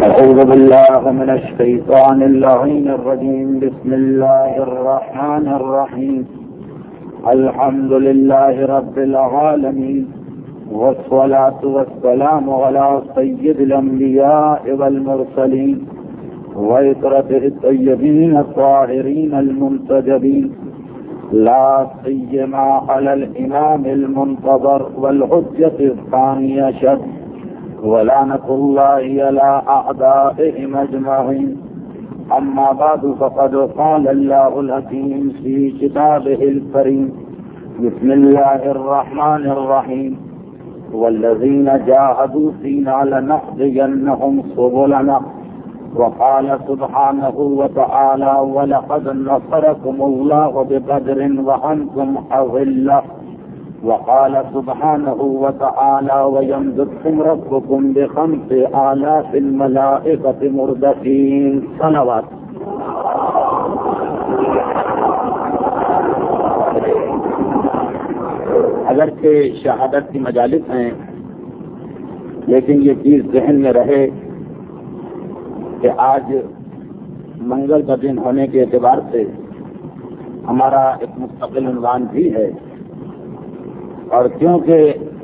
أعوذ بالله من الشيطان اللعين الرجيم. بسم الله الرحمن الرحيم. الحمد لله رب العالمين، والصلاة والسلام على سيد الأنبياء والمرسلين وعترته الطيبين الطاهرين المنتجبين، لا سيما على الإمام المنتظر والحجة الثاني عشر، ولعنة الله على أعدائهم أجمعين. أما بعد، فقد قال الله الحكيم في كتابه الكريم: بسم الله الرحمن الرحيم. والذين جاهدوا فينا لنهدينهم سبلنا. وقال سبحانه وتعالى: ولقد نصركم الله ببدر وأنتم أذلة. وقال سبحانه وتعالى: ويمددكم ربكم ب5,000 الملائكة مردفين. صلوات. اگرچہ شہادت کی مجالس ہیں، لیکن یہ چیز ذہن میں رہے کہ آج منگل کا دن ہونے کے اعتبار سے ہمارا ایک مستقل عنوان بھی ہے، اور کیونکہ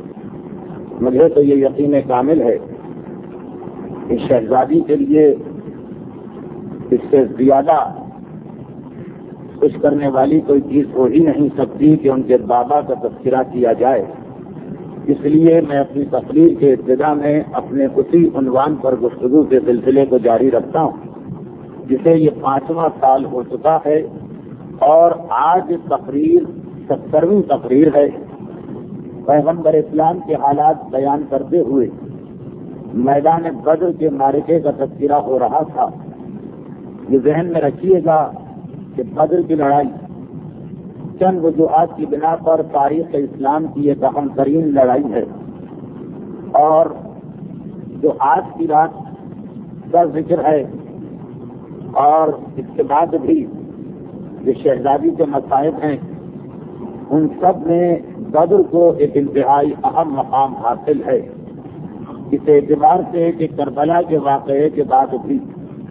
مجھے تو یہ یقین کامل ہے کہ شہزادی کے لیے اس سے زیادہ خوش کرنے والی کوئی چیز ہو ہی نہیں سکتی کہ ان کے بابا کا تذکرہ کیا جائے. اس لیے میں اپنی تقریر کے ابتدا میں اپنے اسی عنوان پر گفتگو کے سلسلے کو جاری رکھتا ہوں، جسے یہ 5واں سال ہو چکا ہے، اور آج تقریر 70ویں تقریر ہے. پیغمبر اسلام کے حالات بیان کرتے ہوئے میدان بدر کے معرکے کا تذکرہ ہو رہا تھا. یہ ذہن میں رکھیے گا کہ بدر کی لڑائی چند وجوہات کی بنا پر تاریخ اسلام کی ایک اہم ترین لڑائی ہے، اور جو آج کی رات کا ذکر ہے اور اس کے بعد بھی جو شہزادی کے مصائب ہیں، ان سب میں بدر کو ایک انتہائی اہم مقام حاصل ہے. اس اعتبار سے کہ کربلا کے واقعے کے بعد بھی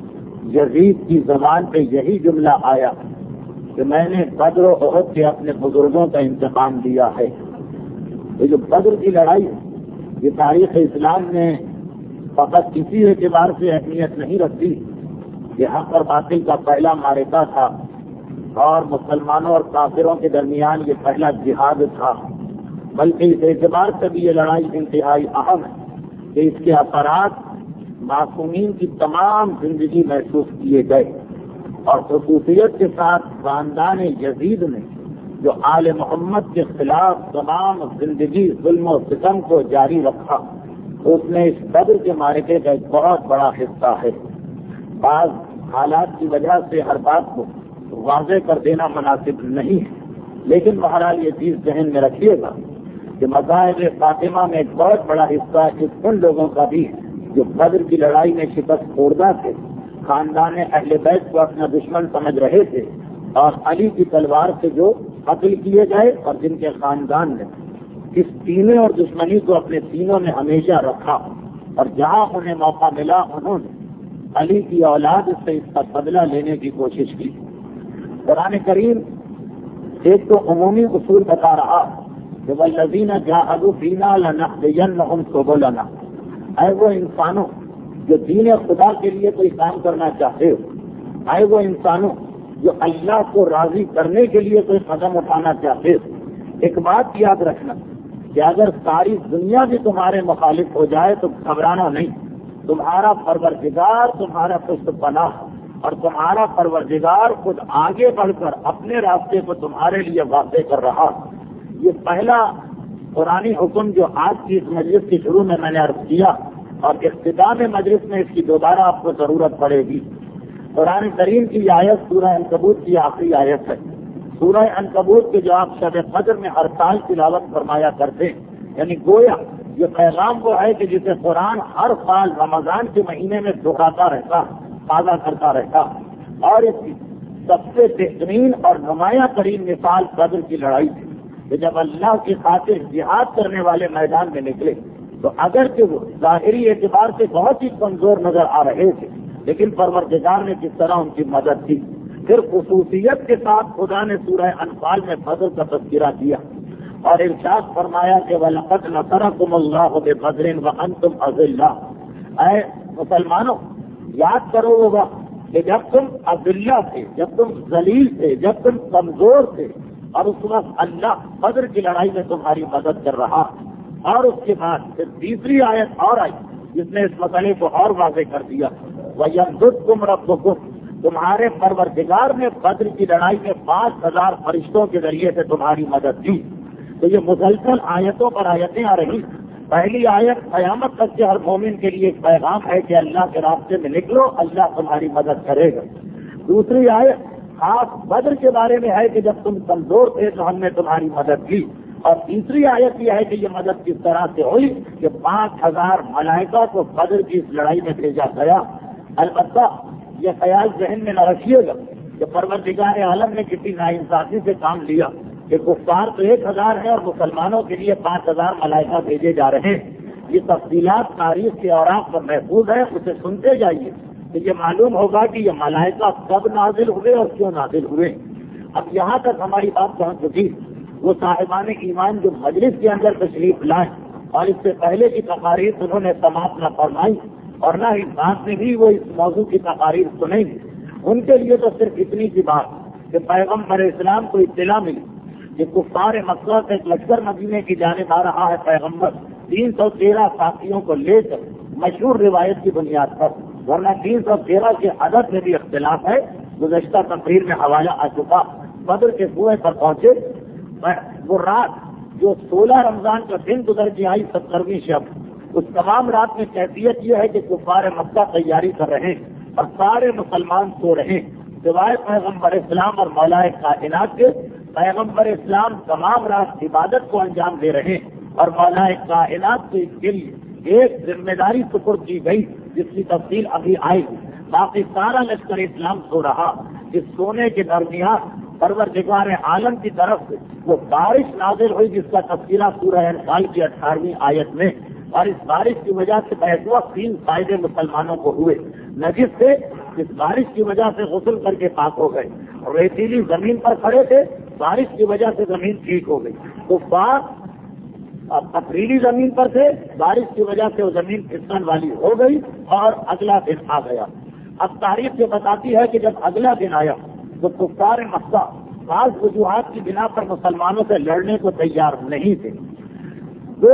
یزید کی زبان پہ یہی جملہ آیا کہ میں نے بدر و احد کے اپنے بزرگوں کا انتقام لیا ہے. یہ جو بدر کی لڑائی ہے، یہ تاریخ اسلام میں فقط کسی اعتبار سے اہمیت نہیں رکھتی. یہ حق اور باطل کا پہلا معرکہ تھا، اور مسلمانوں اور کافروں کے درمیان یہ پہلا جہاد تھا. بلکہ اس اعتبار سے بھی یہ لڑائی انتہائی اہم ہے کہ اس کے اثرات معصومین کی تمام زندگی محسوس کیے گئے، اور خصوصیت کے ساتھ خاندان یزید نے جو آل محمد کے خلاف تمام زندگی ظلم و ستم کو جاری رکھا، اس میں اس بدر کے معرکے کا ایک بہت بڑا حصہ ہے. بعض حالات کی وجہ سے ہر بات کو واضح کر دینا مناسب نہیں ہے، لیکن بہرحال یہ چیز ذہن میں رکھیے گا کہ مذاہب فاطمہ میں ایک بہت بڑا حصہ ان لوگوں کا بھی ہے جو بدر کی لڑائی میں شکست خوردہ تھے، خاندان اہل بیت کو اپنا دشمن سمجھ رہے تھے، اور علی کی تلوار سے جو قتل کیے گئے، اور جن کے خاندان نے اس سینے اور دشمنی کو اپنے سینوں میں ہمیشہ رکھا، اور جہاں انہیں موقع ملا انہوں نے علی کی اولاد سے اس کا بدلہ لینے کی کوشش کی. قرآن کریم ایک تو عمومی اصول بتا رہا کہ والذین جاہدوا فینا لنہدینہم سبلنا. اے وہ انسانوں جو دین خدا کے لیے کوئی کام کرنا چاہتے ہو، اے وہ انسانوں جو اللہ کو راضی کرنے کے لیے کوئی قدم اٹھانا چاہتے ہو، ایک بات یاد رکھنا کہ اگر ساری دنیا بھی تمہارے مخالف ہو جائے تو گھبرانا نہیں. تمہارا پروردگار تمہارا پشت پناہ، اور تمہارا پروردگار خود آگے بڑھ کر اپنے راستے کو تمہارے لیے واضح کر رہا. یہ پہلا قرآنی حکم جو آج کی اس مجلس کے شروع میں نے عرض کیا، اور اختتام مجلس میں اس کی دوبارہ آپ کو ضرورت پڑے گی. قرآن کریم کی آیت سورہ عنکبوت کی آخری آیت ہے. سورہ عنکبوت کے جو آپ شب قدر میں ہر سال تلاوت فرمایا کرتے ہیں، یعنی گویا یہ پیغام وہ ہے کہ جسے قرآن ہر سال رمضان کے مہینے میں دہراتا رہتا، تازہ کرتا رہتا. اور اس کی سب سے بہترین اور نمایاں ترین مثال بدر کی لڑائی تھی کہ جب اللہ کی خاطر جہاد کرنے والے میدان میں نکلے تو اگرچہ وہ ظاہری اعتبار سے بہت ہی کمزور نظر آ رہے تھے، لیکن پروردگار نے جس طرح ان کی مدد کی، پھر خصوصیت کے ساتھ خدا نے سورہ انفال میں بدر کا تذکرہ کیا اور ارشاد فرمایا کہ وَلَقَدْ نَصَرَكُمُ اللَّهُ بِبَدْرٍ وَأَنْتُمْ أَذِلَّةٌ، اے مسلمانوں یاد کرو وہ وقت کہ جب تم اذلہ تھے، جب تم ذلیل تھے، جب تم کمزور تھے، اور اس وقت اللہ بدر کی لڑائی میں تمہاری مدد کر رہا۔ اور اس کے بعد پھر تیسری آیت اور آئی جس نے اس مسئلے کو اور واضح کر دیا، وَيَمْدُدْكُمْ رَبُّكُمْ، تمہارے پروردگار نے بدر کی لڑائی میں 5000 فرشتوں کے ذریعے سے تمہاری مدد کی۔ تو یہ مسلسل آیتوں پر آیتیں آ رہی۔ پہلی آیت قیامت تک کے ہر مومن کے لیے ایک پیغام ہے کہ اللہ کے راستے میں نکلو، اللہ تمہاری مدد کرے گا۔ دوسری آیت خاص بدر کے بارے میں ہے کہ جب تم کمزور تھے تو ہم نے تمہاری مدد کی۔ اور تیسری آیت یہ ہے کہ یہ مدد کس طرح سے ہوئی کہ 5000 ملائکہ کو بدر کی اس لڑائی میں بھیجا گیا۔ البتہ یہ خیال ذہن میں نہ رکھیے گا کہ پروردگار عالم نے کسی ناانصافی سے کام لیا کہ کفار تو 1000 ہیں اور مسلمانوں کے لیے 5000 ملائکہ بھیجے جا رہے ہیں۔ یہ تفصیلات تاریخ کے اوراق پر محفوظ ہے، اسے سنتے جائیے تو یہ معلوم ہوگا کہ یہ ملائکہ کب نازل ہوئے اور کیوں نازل ہوئے۔ اب یہاں تک ہماری بات پہنچ چکی، وہ صاحبان ایمان جو مجلس کے اندر تشریف لائے اور اس سے پہلے کی تقاریر انہوں نے سماعت نہ فرمائی اور نہ ہی بعد میں بھی وہ اس موضوع کی تقاریر سنیں گے، ان کے لیے تو صرف اتنی سی بات کہ پیغمبر اسلام کو اطلاع ملی کہ کفار مکہ سے ایک لشکر مدینے کی جانب آ رہا ہے۔ پیغمبر 313 ساتھیوں کو لے کر مشہور روایت کی بنیاد پر، ورنہ 313 کے عدد میں بھی اختلاف ہے، گزشتہ تقریر میں حوالہ آ چکا۔ بدر کے کنویں پر پہنچے، وہ رات جو 16 رمضان کا دن گزر کے آئی 70ویں شب، اس تمام رات میں کیفیت یہ ہے کہ کفار مکہ تیاری کر رہے ہیں اور سارے مسلمان سو رہے ہیں سوائے پیغمبر اسلام اور مولا کائنات کے۔ پیغمبر اسلام تمام رات عبادت کو انجام دے رہے ہیں اور مولا کائنات کو اس کے لیے ایک ذمہ داری سپرد کی گئی جس کی تفصیل ابھی آئے گی۔ باقی سارا لشکر اسلام سو رہا۔ اس سونے کے درمیان پروردگار عالم کی طرف سے وہ بارش نازل ہوئی جس کا تذکرہ سورہ انفال کی 18ویں آیت میں، اور اس بارش کی وجہ سے بیک وقت 3 فائدے مسلمانوں کو ہوئے۔ نجس سے اس بارش کی وجہ سے غسل کر کے پاک ہو گئے، ریتیلی زمین پر کھڑے تھے، بارش کی وجہ سے زمین ٹھیک ہو گئی، تو پتھریلی زمین پر تھے، بارش کی وجہ سے وہ زمین پھسلن والی ہو گئی اور اگلا دن آ گیا۔ اب تاریخ یہ بتاتی ہے کہ جب اگلا دن آیا تو کفار مکہ بعض وجوہات کی بنا پر مسلمانوں سے لڑنے کو تیار نہیں تھے۔ دو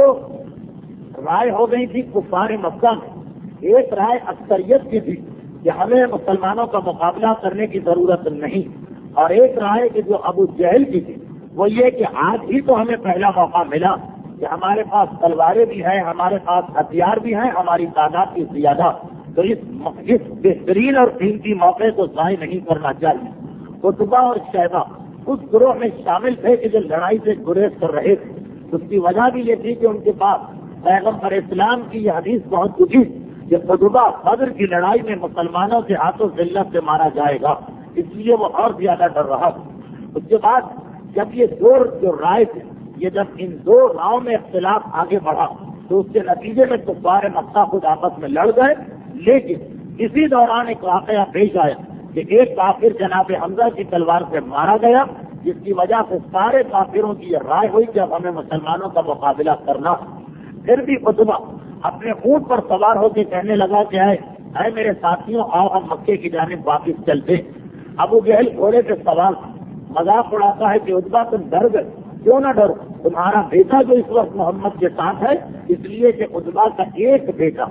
رائے ہو گئی تھی کفار مکہ میں، ایک رائے اکثریت کی تھی کہ ہمیں مسلمانوں کا مقابلہ کرنے کی ضرورت نہیں، اور ایک رائے کہ جو ابو جہل کی تھی وہ یہ کہ آج ہی تو ہمیں پہلا موقع ملا کہ ہمارے پاس تلواریں بھی ہیں، ہمارے پاس ہتھیار بھی ہیں، ہماری تعداد کی زیادہ، تو اس بہترین اور قیمتی موقع کو ضائع نہیں کرنا چاہیے۔ عتبہ اور شیبہ اس گروہ میں شامل تھے کہ جو لڑائی سے گریز کر رہے تھے۔ اس کی وجہ بھی یہ تھی کہ ان کے پاس پیغمبر اسلام کی یہ حدیث بہت کچھ کہ عتبہ بدر کی لڑائی میں مسلمانوں کے ہاتھوں ذلت سے مارا جائے گا، اس لیے وہ اور زیادہ ڈر رہا۔ اس کے بعد جب یہ دو جو رائے تھے، یہ جب ان دو راؤں میں اختلاف آگے بڑھا تو اس کے نتیجے میں کفار مکہ خود آپس میں لڑ گئے، لیکن اسی دوران ایک واقعہ پیش آیا کہ ایک کافر جناب حمزہ کی تلوار سے مارا گیا، جس کی وجہ سے سارے کافروں کی یہ رائے ہوئی کہ اب ہمیں مسلمانوں کا مقابلہ کرنا۔ پھر بھی عتبہ اپنے اونٹ پر سوار ہو کے کہنے لگا کہ اے میرے ساتھیوں، آؤ ہم مکے کی جانب واپس چلتے۔ ابو جہل گھوڑے کے سوار مذاق اڑاتا ہے کہ عتبہ تم ڈر گئے، کیوں نہ ڈرو، تمہارا بیٹا جو اس وقت محمد کے ساتھ ہے، اس لیے کہ عتبہ کا ایک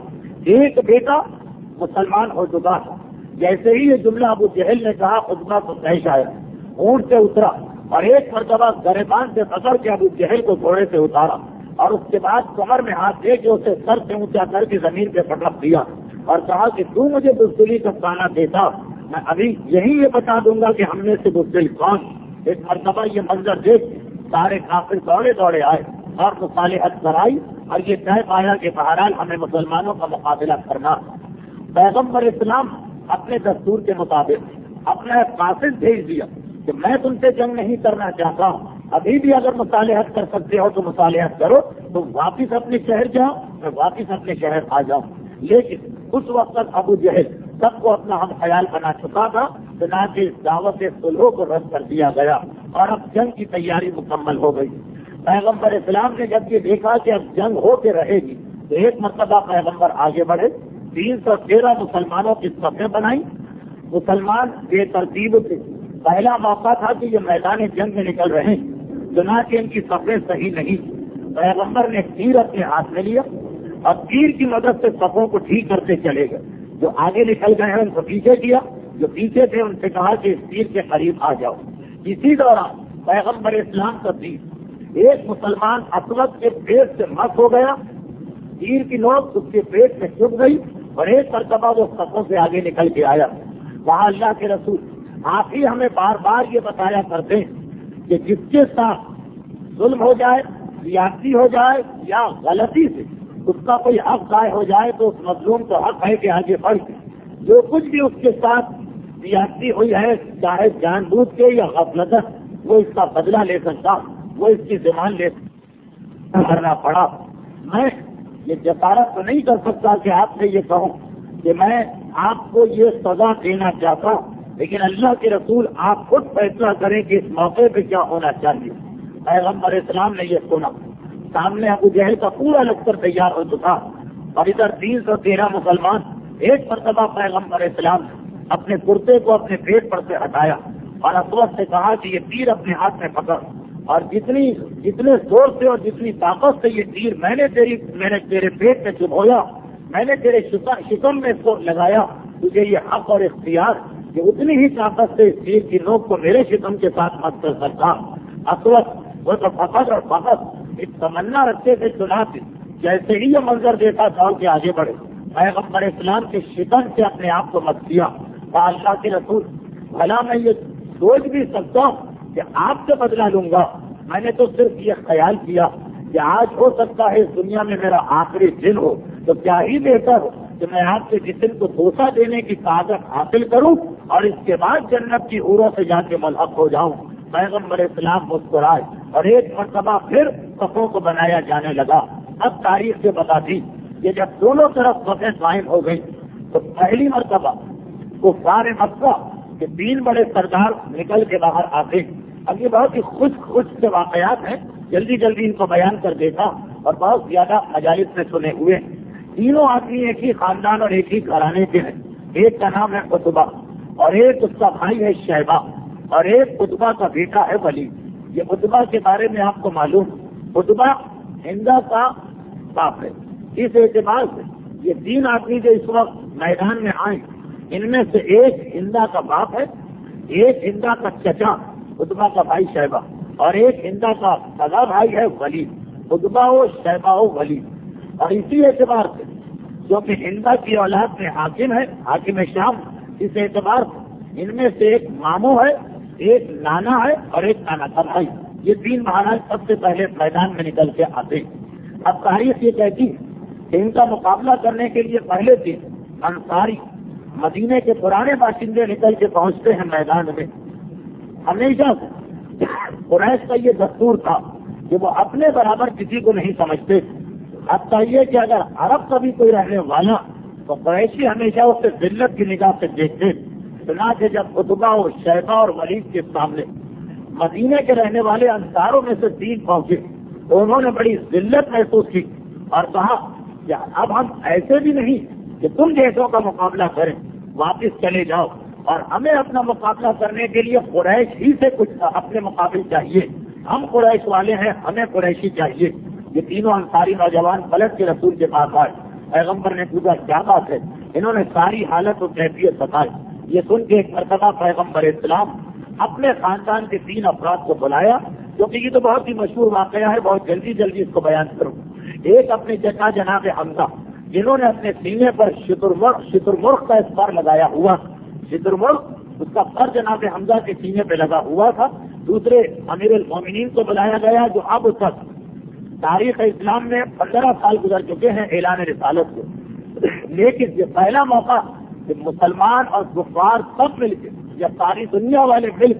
بیٹا مسلمان ہو چکا ہے۔ جیسے ہی یہ جملہ ابو جہل نے کہا، عتبہ کو پیش آیا، اونٹ سے اترا اور ایک مرتبہ گریبان سے پکڑ کے ابو جہل کو گھوڑے سے اتارا، اور اس کے بعد کمر میں ہاتھ دے کے اسے سر سے اونچا کر کے زمین پہ پٹک دیا اور کہا کہ تو مجھے بزدلی کا کھانا دیتا، میں ابھی یہی یہ بتا دوں گا کہ ہم نے سے بزدل کون۔ ایک مرتبہ یہ منظر دیکھ سارے کافر دوڑے آئے اور مصالحت کرائی اور یہ طے پایا کہ بہرحال ہمیں مسلمانوں کا مقابلہ کرنا۔ پیغمبر اسلام اپنے دستور کے مطابق اپنا قاصد بھیج دیا کہ میں تم سے جنگ نہیں کرنا چاہتا ہوں، ابھی بھی اگر مصالحت کر سکتے ہو تو مصالحت کرو، تو واپس اپنے شہر جاؤ، میں واپس اپنے شہر آ جاؤں۔ لیکن اس وقت تک ابو جہل سب کو اپنا ہم خیال بنا چکا تھا، چنانچہ دعوت صلح کو رد کر دیا گیا اور اب جنگ کی تیاری مکمل ہو گئی۔ پیغمبر اسلام نے جب یہ دیکھا کہ اب جنگ ہو کے رہے گی تو ایک مرتبہ پیغمبر آگے بڑھے، 313 مسلمانوں کی صفیں بنائی۔ مسلمان بے ترتیب تھے، پہلا موقع تھا کہ یہ میدان جنگ میں نکل رہے ہیں، چنانچہ ان کی صفیں صحیح نہیں۔ پیغمبر نے تیر اپنے ہاتھ میں لیا اور تیر کی مدد سے صفوں کو ٹھیک کرتے چلے گئے۔ جو آگے نکل گئے ہیں ان کو پیچھے کیا، جو پیچھے تھے ان سے کہا کہ اس تیر کے قریب آ جاؤ۔ اسی دوران پیغمبر اسلام کا تیر ایک مسلمان اسود کے پیٹ سے مس ہو گیا، تیر کی نوک اس کے پیٹ میں چبھ گئی اور ایک مرتبہ وہ صفوں سے آگے نکل کے آیا۔ وہاں اللہ کے رسول آپ ہی ہمیں بار بار یہ بتایا کرتے ہیں کہ جس کے ساتھ ظلم ہو جائے، زیادتی ہو جائے یا غلطی سے اس کا کوئی حق ضائع ہو جائے تو اس مظلوم کو حق ہے کہ آگے بڑھ کے جو کچھ بھی اس کے ساتھ زیادتی ہوئی ہے، چاہے جان بوجھ کے یا غفلتاً، وہ اس کا بدلہ لے سکتا، وہ اس کی ذمہ لے سکتا۔ کرنا پڑا۔ میں یہ جسارت تو نہیں کر سکتا کہ آپ سے یہ کہوں کہ میں آپ کو یہ سزا دینا چاہتا ہوں، لیکن اللہ کے رسول آپ خود فیصلہ کریں کہ اس موقع پہ کیا ہونا چاہیے۔ پیغمبر اسلام نے یہ سنا، سامنے ابو جہل کا پورا لشکر تیار ہو چکا اور ادھر 313 مسلمان۔ ایک مرتبہ پیغمبر اسلام نے اپنے کرتے کو اپنے پیٹ پر سے ہٹایا اور اسود سے کہا کہ یہ تیر اپنے ہاتھ میں پکڑ، اور جتنے زور سے اور جتنی طاقت سے یہ تیر میں نے تیرے پیٹ میں چبھویا، میں نے تیرے شکم میں اس کو لگایا، تجھے یہ حق اور اختیار کہ اتنی ہی طاقت سے اس تیر کی نوک کو میرے شکم کے ساتھ مت کر سکتا۔ اسود وہ تو فقط اور فقط ایک تمنا رکھتے تھے، چنانچہ جیسے ہی یہ منظر دیکھا دوڑ کے آگے بڑھے، پیغمبر اسلام کے شکم سے اپنے آپ کو مت کیا۔ اللہ کے رسول بھلا میں یہ سوچ بھی سکتا ہوں کہ آپ سے بدلہ لوں گا، میں نے تو صرف یہ خیال کیا کہ آج ہو سکتا ہے اس دنیا میں میرا آخری دن ہو، تو کیا ہی بہتر ہو کہ میں آپ کے جسم کو دھوکہ دینے کی طاقت حاصل کروں اور اس کے بعد جنت کی حوروں سے جا کے ملحق ہو جاؤں۔ پیغمبر اسلام مسکرائے اور ایک مرتبہ پھر صفوں کو بنایا جانے لگا۔ اب تاریخ سے بتاتی کہ جب دونوں طرف صفیں قائم ہو گئی تو پہلی مرتبہ کفار مکہ کے 3 بڑے سردار نکل کے باہر آتے۔ اب یہ بہت ہی خوش سے واقعات ہیں، جلدی جلدی ان کو بیان کر دیتا اور بہت زیادہ مجالس میں سنے ہوئے۔ تینوں آدمی ایک ہی خاندان اور ایک ہی گھرانے کے ہیں۔ ایک کا نام ہے عتبہ اور ایک اس کا بھائی ہے شیبہ اور ایک عتبہ کا بیٹا ہے ولید۔ یہ عتبہ کے بارے میں آپ کو معلوم، عتبہ ہندا کا باپ ہے۔ اس اعتبار سے یہ 3 آدمی جو اس وقت میدان میں آئے، ان میں سے ایک ہندا کا باپ ہے، ایک ہندا کا چچا عتبہ کا بھائی شیبہ اور ایک ہندا کا سگا بھائی ہے ولید۔ عتبہ ہو شیبہ ہو ولید، اور اسی اعتبار سے جو کہ ہندا کی اولاد میں حاکم ہے، حاکم شام، اس اعتبار سے ان میں سے ایک ماموں ہے، ایک نانا ہے اور ایک نانا کا بھائی۔ یہ 3 مہاراج سب سے پہلے میدان میں نکل کے آتے ہیں۔ اب تاریخ یہ کہتی کہ ان کا مقابلہ کرنے کے لیے پہلے دن انصاری مدینے کے پرانے باشندے نکل کے پہنچتے ہیں میدان میں۔ ہمیشہ سے قریش کا یہ دستور تھا کہ وہ اپنے برابر کسی کو نہیں سمجھتے، حتیٰ یہ کہ اگر عرب کا بھی کوئی رہنے والا تو قریشی ہمیشہ اسے ذلت کی نگاہ سے دیکھتے۔ چنانچہ جب عتبہ اور شیبہ اور ولید کے سامنے مدینے کے رہنے والے انصاروں میں سے 3 پہنچے تو انہوں نے بڑی ذلت محسوس کی اور کہا کہ اب ہم ایسے بھی نہیں کہ تم جیسوں کا مقابلہ کریں، واپس چلے جاؤ، اور ہمیں اپنا مقابلہ کرنے کے لیے قریش ہی سے کچھ اپنے مقابل چاہیے، ہم قریش والے ہیں، ہمیں قریشی چاہیے۔ یہ تینوں انصاری نوجوان پلٹ کے رسول کے پاس آئے، پیغمبر نے پوچھا کیا بات ہے، انہوں نے ساری حالت و کیفیت بتائی۔ یہ سن کے ایک مرتبہ پیغمبر اسلام اپنے خاندان کے 3 افراد کو بلایا، کیونکہ یہ تو بہت ہی مشہور واقعہ ہے، بہت جلدی جلدی اس کو بیان کروں۔ ایک اپنے چچا جناب حمزہ، جنہوں نے اپنے سینے پر شترمرغ کا اسپر لگایا ہوا، شترمرغ اس کا پر جناب حمزہ کے سینے پہ لگا ہوا تھا۔ دوسرے امیر المومنین کو بلایا گیا جو اب تک تاریخ اسلام میں 15 سال گزر چکے ہیں اعلان رسالت کو، لیکن یہ پہلا موقع کہ مسلمان اور کفار سب مل کے یا ساری دنیا والے مل کے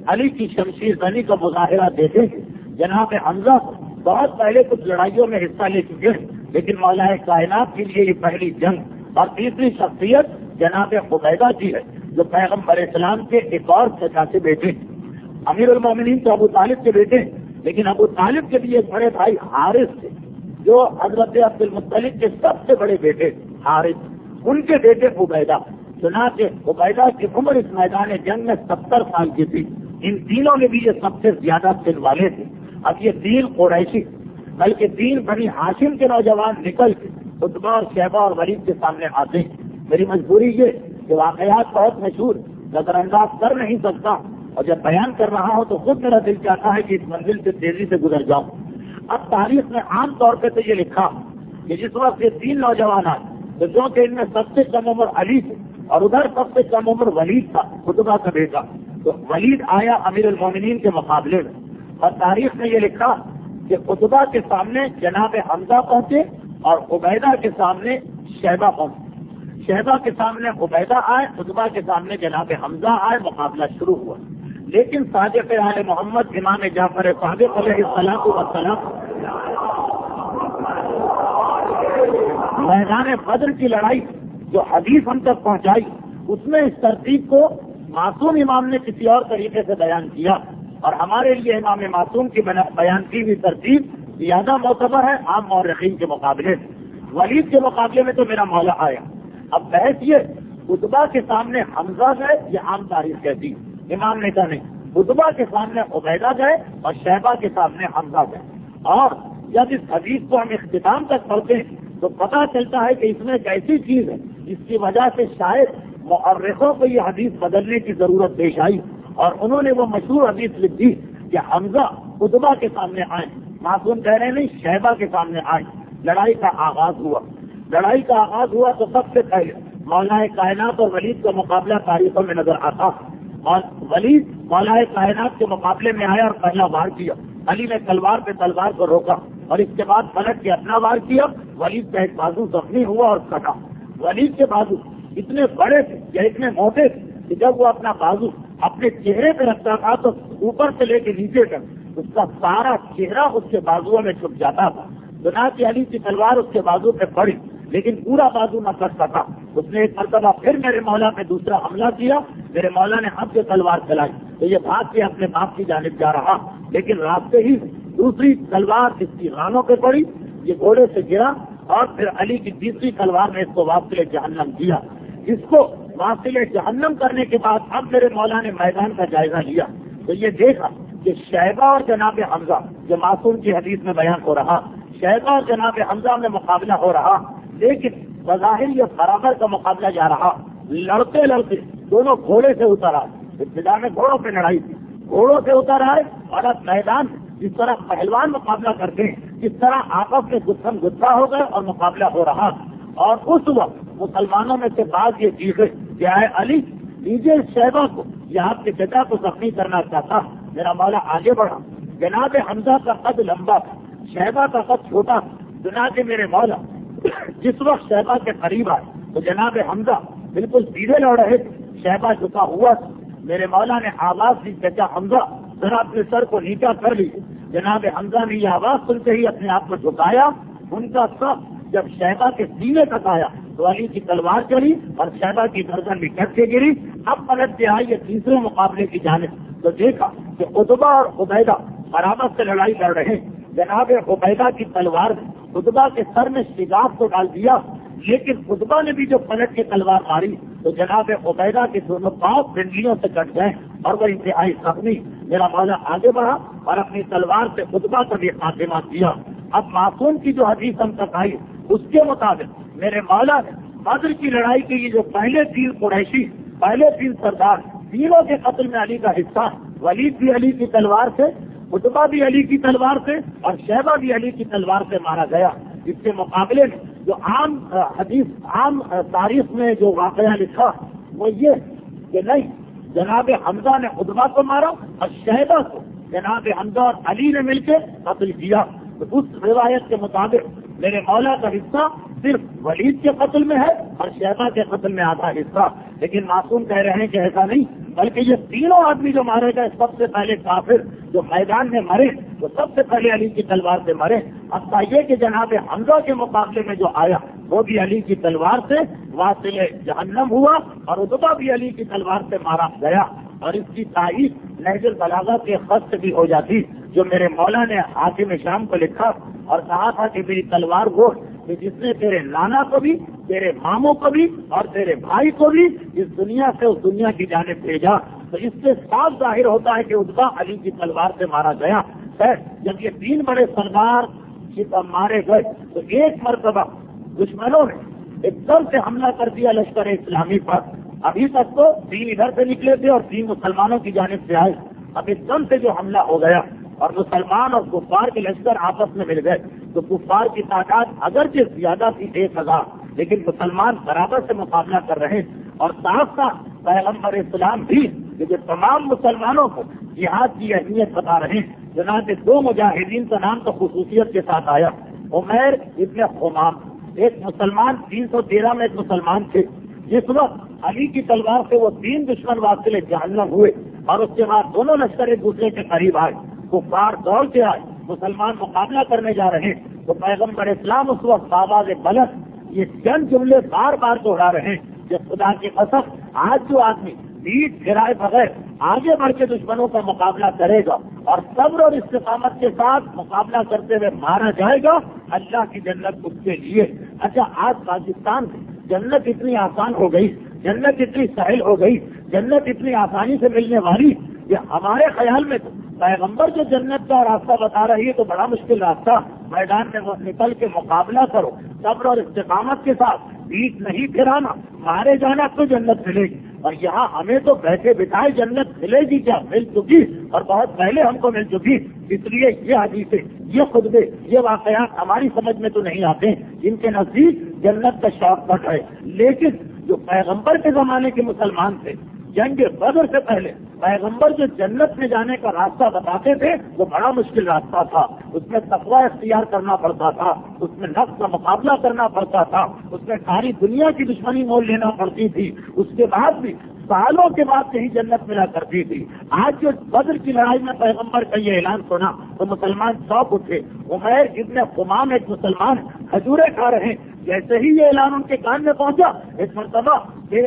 علی کی شمشیر زنی کا مظاہرہ دیتے ہیں. جناب حمزہ بہت پہلے کچھ لڑائیوں میں حصہ لے چکے ہیں، لیکن مولا کائنات کے لیے یہ پہلی جنگ. اور تیسری شخصیت جناب عبیدہ جی ہے، جو پیغمبر اسلام کے ایک اور چچا سے بیٹے ہیں. امیر المومنین تو ابو طالب کے بیٹے ہیں، لیکن ابو طالب کے بھی ایک بڑے بھائی حارث تھے، جو حضرت عبد المطلب کے سب سے بڑے بیٹے حارث، ان کے بیٹے عبیدہ. چنانچہ عبیدہ کی عمر اس میدان جنگ میں 70 سال کی تھی. ان تینوں میں بھی یہ سب سے زیادہ سن والے تھے. اب یہ تین قریشی بلکہ تین بنی ہاشم کے نوجوان نکل کے عتبہ اور شیبہ اور ولید کے سامنے آتے ہیں. میری مجبوری یہ کہ واقعات بہت مشہور نظر انداز کر نہیں سکتا، اور جب بیان کر رہا ہوں تو خود میرا دل چاہتا ہے کہ اس منزل سے تیزی سے گزر جاؤں. اب تاریخ میں عام طور پہ تو یہ لکھا کہ جس وقت یہ تین نوجوان آئے تو جو کہ ان میں سب سے کم عمر علی تھے اور ادھر سب سے کم عمر ولید تھا، عتبہ کا بیٹا، تو ولید آیا امیر المومنین کے مقابلے میں. اور تاریخ میں یہ لکھا کہ عتبہ کے سامنے جناب حمزہ پہنچے اور عبیدہ کے سامنے شیبہ پہنچے. شیبہ کے سامنے عبیدہ آئے، عتبہ کے سامنے جناب حمزہ آئے، مقابلہ شروع ہوا. لیکن صادق آل محمد امام جعفر صادق علیہ الصلوۃ والسلام میدان بدر کی لڑائی جو حدیث ہم تک پہنچائی، اس میں اس ترتیب کو معصوم امام نے کسی اور طریقے سے بیان کیا، اور ہمارے لیے امام معصوم کی بیان کی ہوئی ترتیب زیادہ معتبر ہے عام مورخین کے مقابلے میں. ولید کے مقابلے میں تو میرا مولا آیا. اب بحث یہ عتبہ کے سامنے حمزہ گئے، یہ عام تاریخ کہتی، امام نے کہا نہیں، عتبہ کے سامنے عبیدہ گئے اور شیبہ کے سامنے حمزہ گئے. اور جب اس حدیث کو ہم اختتام تک پڑھتے ہیں تو پتہ چلتا ہے کہ اس میں ایک ایسی چیز ہے جس کی وجہ سے شاید مؤرخوں کو یہ حدیث بدلنے کی ضرورت پیش آئی، اور انہوں نے وہ مشہور حدیث لکھ دی کہ حمزہ عتبہ کے سامنے آئے. معصوم کہہ رہے نہیں، شیبہ کے سامنے آئے. لڑائی کا آغاز ہوا. لڑائی کا آغاز ہوا تو سب سے پہلے مولا کائنات اور ولید کا مقابلہ تاریخوں میں نظر آتا. اور ولید مولا کائنات کے مقابلے میں آیا اور پہلا وار کیا. علی نے تلوار پہ تلوار کو روکا اور اس کے بعد پلٹ کے اپنا وار کیا. ولید کا ایک بازو زخمی ہوا اور کٹا. ولید کے بازو اتنے بڑے تھے یا اتنے موٹے تھے کہ جب وہ اپنا بازو اپنے چہرے پہ رکھتا تھا تو اوپر سے لے کے نیچے تک اس کا سارا چہرہ اس کے بازو میں چھپ جاتا تھا. چنانچہ علی کی تلوار اس کے بازو پہ پڑی لیکن پورا بازو نہ کٹ سکا. اس نے ایک مرتبہ پھر میرے مولا پہ دوسرا حملہ کیا. میرے مولا نے ہم سے تلوار چلائی تو یہ بھاگ کے اپنے باپ کی جانب جا رہا، لیکن راستے ہی دوسری تلوار اس کی رانوں پہ پڑی، یہ گھوڑے سے گرا اور پھر علی کی تیسری تلوار نے اس کو واصل جہنم کیا. اس کو واصل جہنم کرنے کے بعد اب میرے مولا نے میدان کا جائزہ لیا تو یہ دیکھا کہ شیبہ اور جناب حمزہ جو معصوم کی حدیث میں بیان ہو رہا، شیبہ اور جناب حمزہ میں مقابلہ ہو رہا، لیکن بظاہر یہ برابر کا مقابلہ جا رہا. لڑتے لڑتے دونوں گھوڑے سے اتر آئے. ابتدا میں گھوڑوں پہ لڑائی تھی، گھوڑوں سے اتر آئے اور اب میدان جس طرح پہلوان مقابلہ کرتے ہیں اس طرح آپس میں گتھم گتھا ہو گئے اور مقابلہ ہو رہا. اور اس وقت مسلمانوں میں سے بعض یہ چیزیں کہ اے علی لیجیے شیبہ کو، یہ آپ کے چچا کو زخمی کرنا چاہتا. میرا مولا آگے بڑھا. جناب حمزہ کا قد لمبا تھا، شیبہ کا قد چھوٹا تھا. چنانچہ میرے مولا جس وقت شیبہ کے قریب آئے تو جناب حمزہ بالکل سیدھے لڑ رہے تھے، شیبہ جھکا ہوا تھا. میرے مولا نے آواز دی، چچا حمزہ ذرا اپنے سر کو نیچا کر لی. جناب حمزہ نے یہ آواز سنتے ہی اپنے آپ کو جھکایا. ان کا سر جب شیبہ کے سینے تک آیا تو علی کی تلوار چلی اور شیبہ کی گردن بھی کٹ کے گری. اب پلٹ کے آئی یہ تیسرے مقابلے کی جانب تو دیکھا کہ عتبہ اور عبیدہ برابر سے لڑائی لڑ رہے. جناب عبیدہ کی تلوار نے عتبہ کے سر میں شگاف کو ڈال دیا، لیکن عتبہ نے بھی جو پلٹ کے تلوار ماری تو جناب عبیدہ کے دونوں پاؤں ڈنڈیوں سے کٹ گئے اور وہ انتہائی زخمی. میرا مولا آگے بڑھا اور اپنی تلوار سے عتبہ کا بھی خاتمہ کیا. اب معصوم کی جو حدیث ہم تک آئی اس کے مطابق میرے مولا نے بدر کی لڑائی کے یہ جو پہلے تین قریشی، پہلے تین سردار، تینوں کے قتل میں علی کا حصہ. ولید بھی علی کی تلوار سے، عتبہ بھی علی کی تلوار سے اور شیبہ بھی علی کی تلوار سے مارا گیا. اس کے مقابلے میں جو عام حدیث، عام تاریخ میں جو واقعہ لکھا وہ یہ کہ نہیں، جناب حمزہ نے عتبہ کو مارا اور شیبہ کو جناب حمزہ اور علی نے مل کے قتل کیا. تو اس روایت کے مطابق میرے مولا کا حصہ صرف ولید کے قتل میں ہے اور شیبہ کے قتل میں آتا حصہ. لیکن معصوم کہہ رہے ہیں کہ ایسا نہیں، بلکہ یہ تینوں آدمی جو مارے گئے سب سے پہلے کافر جو میدان میں مرے وہ سب سے پہلے علی کی تلوار سے مرے. اب یہ کہ جناب حمزہ کے مقابلے میں جو آیا وہ بھی علی کی تلوار سے واصل جہنم ہوا اور عتبہ بھی علی کی تلوار سے مارا گیا. اور اس کی تائید نہج البلاغہ کے خط سے بھی ہو جاتی جو میرے مولا نے حاکم شام کو لکھا اور کہا تھا کہ میری تلوار وہ کہ جس نے تیرے نانا کو بھی تیرے ماموں کو بھی اور تیرے بھائی کو بھی اس دنیا سے اس دنیا کی جانب بھیجا. تو اس سے صاف ظاہر ہوتا ہے کہ عتبہ علی کی تلوار سے مارا گیا. جب یہ 3 بڑے سردار مارے گئے تو ایک مرتبہ دشمنوں نے ایک دم سے حملہ کر دیا لشکر اسلامی پر. ابھی تک تو 3 ادھر سے نکلے تھے اور 3 مسلمانوں کی جانب سے آئے. اب ایک دم سے جو حملہ ہو گیا اور مسلمان اور کفار کے لشکر آپس میں مل گئے تو کفار کی تعداد اگرچہ زیادہ تھی 1000 لیکن مسلمان برابر سے مقابلہ کر رہے اور ساتھ ساتھ پیغمبر اسلام بھی جو تمام مسلمانوں کو جہاد کی اہمیت بتا رہے ہیں. جناب 2 مجاہدین کا نام تو خصوصیت کے ساتھ آیا. عمیر ابن حمام ایک مسلمان 313 میں ایک مسلمان تھے. جس وقت علی کی تلوار سے وہ 3 دشمن واصل جہنم ہوئے اور اس کے بعد دونوں لشکر ایک دوسرے کے قریب آئے کفار دوڑ کے آئے مسلمان مقابلہ کرنے جا رہے تو پیغمبر اسلام اس وقت آواز بلند یہ چند جملے بار بار دوہرا رہے ہیں کہ خدا کی قسم آج جو آدمی پیٹ پھرائے بغیر آگے بڑھ کے دشمنوں کا مقابلہ کرے گا اور صبر اور استقامت کے ساتھ مقابلہ کرتے ہوئے مارا جائے گا اللہ کی جنت اس کے لیے. اچھا آج پاکستان سے جنت اتنی آسان ہو گئی جنت اتنی سہل ہو گئی جنت اتنی آسانی سے ملنے والی یہ ہمارے خیال میں تو پیغمبر جو جنت کا راستہ بتا رہی ہے تو بڑا مشکل راستہ. میدان میں نکل کے مقابلہ کرو صبر اور استقامت کے ساتھ پیٹ نہیں پھرانا مارے جانا تو جنت ملے گی. اور یہاں ہمیں تو بیٹھے بٹھائے جنت ملے گی کیا مل چکی اور بہت پہلے ہم کو مل چکی. اس لیے یہ حدیثیں یہ خطبے یہ واقعات ہماری سمجھ میں تو نہیں آتے جن کے نزدیک جنت کا شوق بٹ ہے. لیکن جو پیغمبر کے زمانے کے مسلمان تھے جنگ بدر سے پہلے پیغمبر جو جنت میں جانے کا راستہ بتاتے تھے وہ بڑا مشکل راستہ تھا. اس میں تقوی اختیار کرنا پڑتا تھا اس میں نفس کا مقابلہ کرنا پڑتا تھا اس میں ساری دنیا کی دشمنی مول لینا پڑتی تھی. اس کے بعد بھی سالوں کے بعد کہیں جنت ملا کرتی تھی. آج جو بدر کی لڑائی میں پیغمبر کا یہ اعلان سنا تو مسلمان چوک اٹھے. عمیر ابن حمام ایک مسلمان کھجورے کھا رہے ہیں. جیسے ہی یہ اعلان ان کے کان میں پہنچا ایک مرتبہ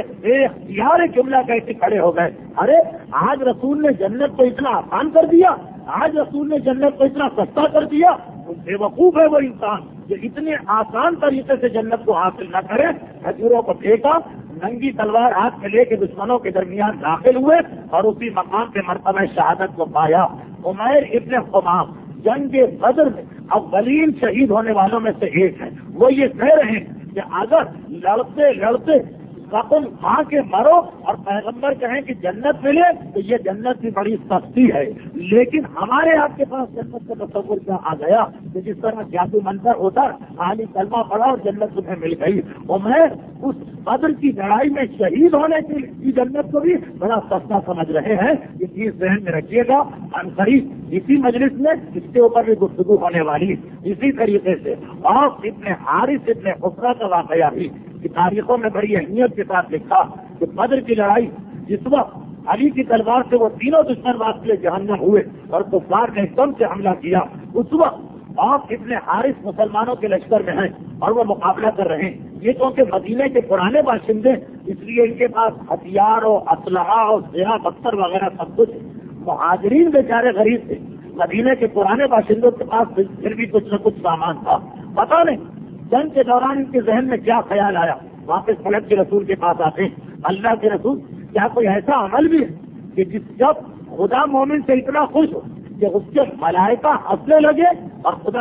اختیار جملہ کہہ کے کھڑے ہو گئے. ارے آج رسول نے جنت کو اتنا آسان کر دیا آج رسول نے جنت کو اتنا سستا کر دیا. بے وقوف ہے وہ انسان جو اتنے آسان طریقے سے جنت کو حاصل نہ کرے. کھجوروں کو پھینکا ننگی تلوار ہاتھ میں لے کے دشمنوں کے درمیان داخل ہوئے اور اسی مقام پہ مرتبہ شہادت کو پایا. عمیر ابن حمام جنگ بدر میں اولین شہید ہونے والوں میں سے ایک ہے. وہ یہ کہہ رہے ہیں کہ اگر لڑتے لڑتے قسم کھا کے مرو اور پیغمبر کہیں کہ جنت ملے تو یہ جنت بھی بڑی سستی ہے. لیکن ہمارے آپ کے پاس جنت کا تصور کیا آ گیا کہ جس طرح جادو منتر ہوتا خالی کلمہ پڑا اور جنت تمہیں مل گئی. عمیر اس بدر کی لڑائی میں شہید ہونے کی جنت کو بھی بڑا سستا سمجھ رہے ہیں. یہ چیز ذہن میں رکھیے گا. عنقریب اسی مجلس میں اس کے اوپر بھی گفتگو ہونے والی. اسی طریقے سے اور ابن حارث ابن عقبہ کا واقعہ بھی کی تاریخوں میں بڑی اہمیت کے ساتھ لکھا کہ بدر کی لڑائی جس وقت علی کی تلوار سے وہ تینوں دشمن واصل جہنم ہوئے اور کفار نے ایک دم سے حملہ کیا اس وقت آپ ابن حارث مسلمانوں کے لشکر میں ہیں اور وہ مقابلہ کر رہے ہیں. یہ کیونکہ مدینے کے پرانے باشندے اس لیے ان کے پاس ہتھیار اور اسلحہ اور زیرہ پتھر وغیرہ سب کچھ. مہاجرین بیچارے غریب تھے. مدینے کے پرانے باشندوں کے پاس پھر بھی کچھ نہ کچھ سامان تھا. پتہ نہیں جنگ کے دوران ان کے ذہن میں کیا خیال آیا. واپس فلک کے رسول کے پاس آتے ہیں. اللہ کے رسول کیا کوئی ایسا عمل بھی ہے کہ جب خدا مومن سے اتنا خوش ہو کہ اس کے ملائکہ ہنسنے لگے اور خدا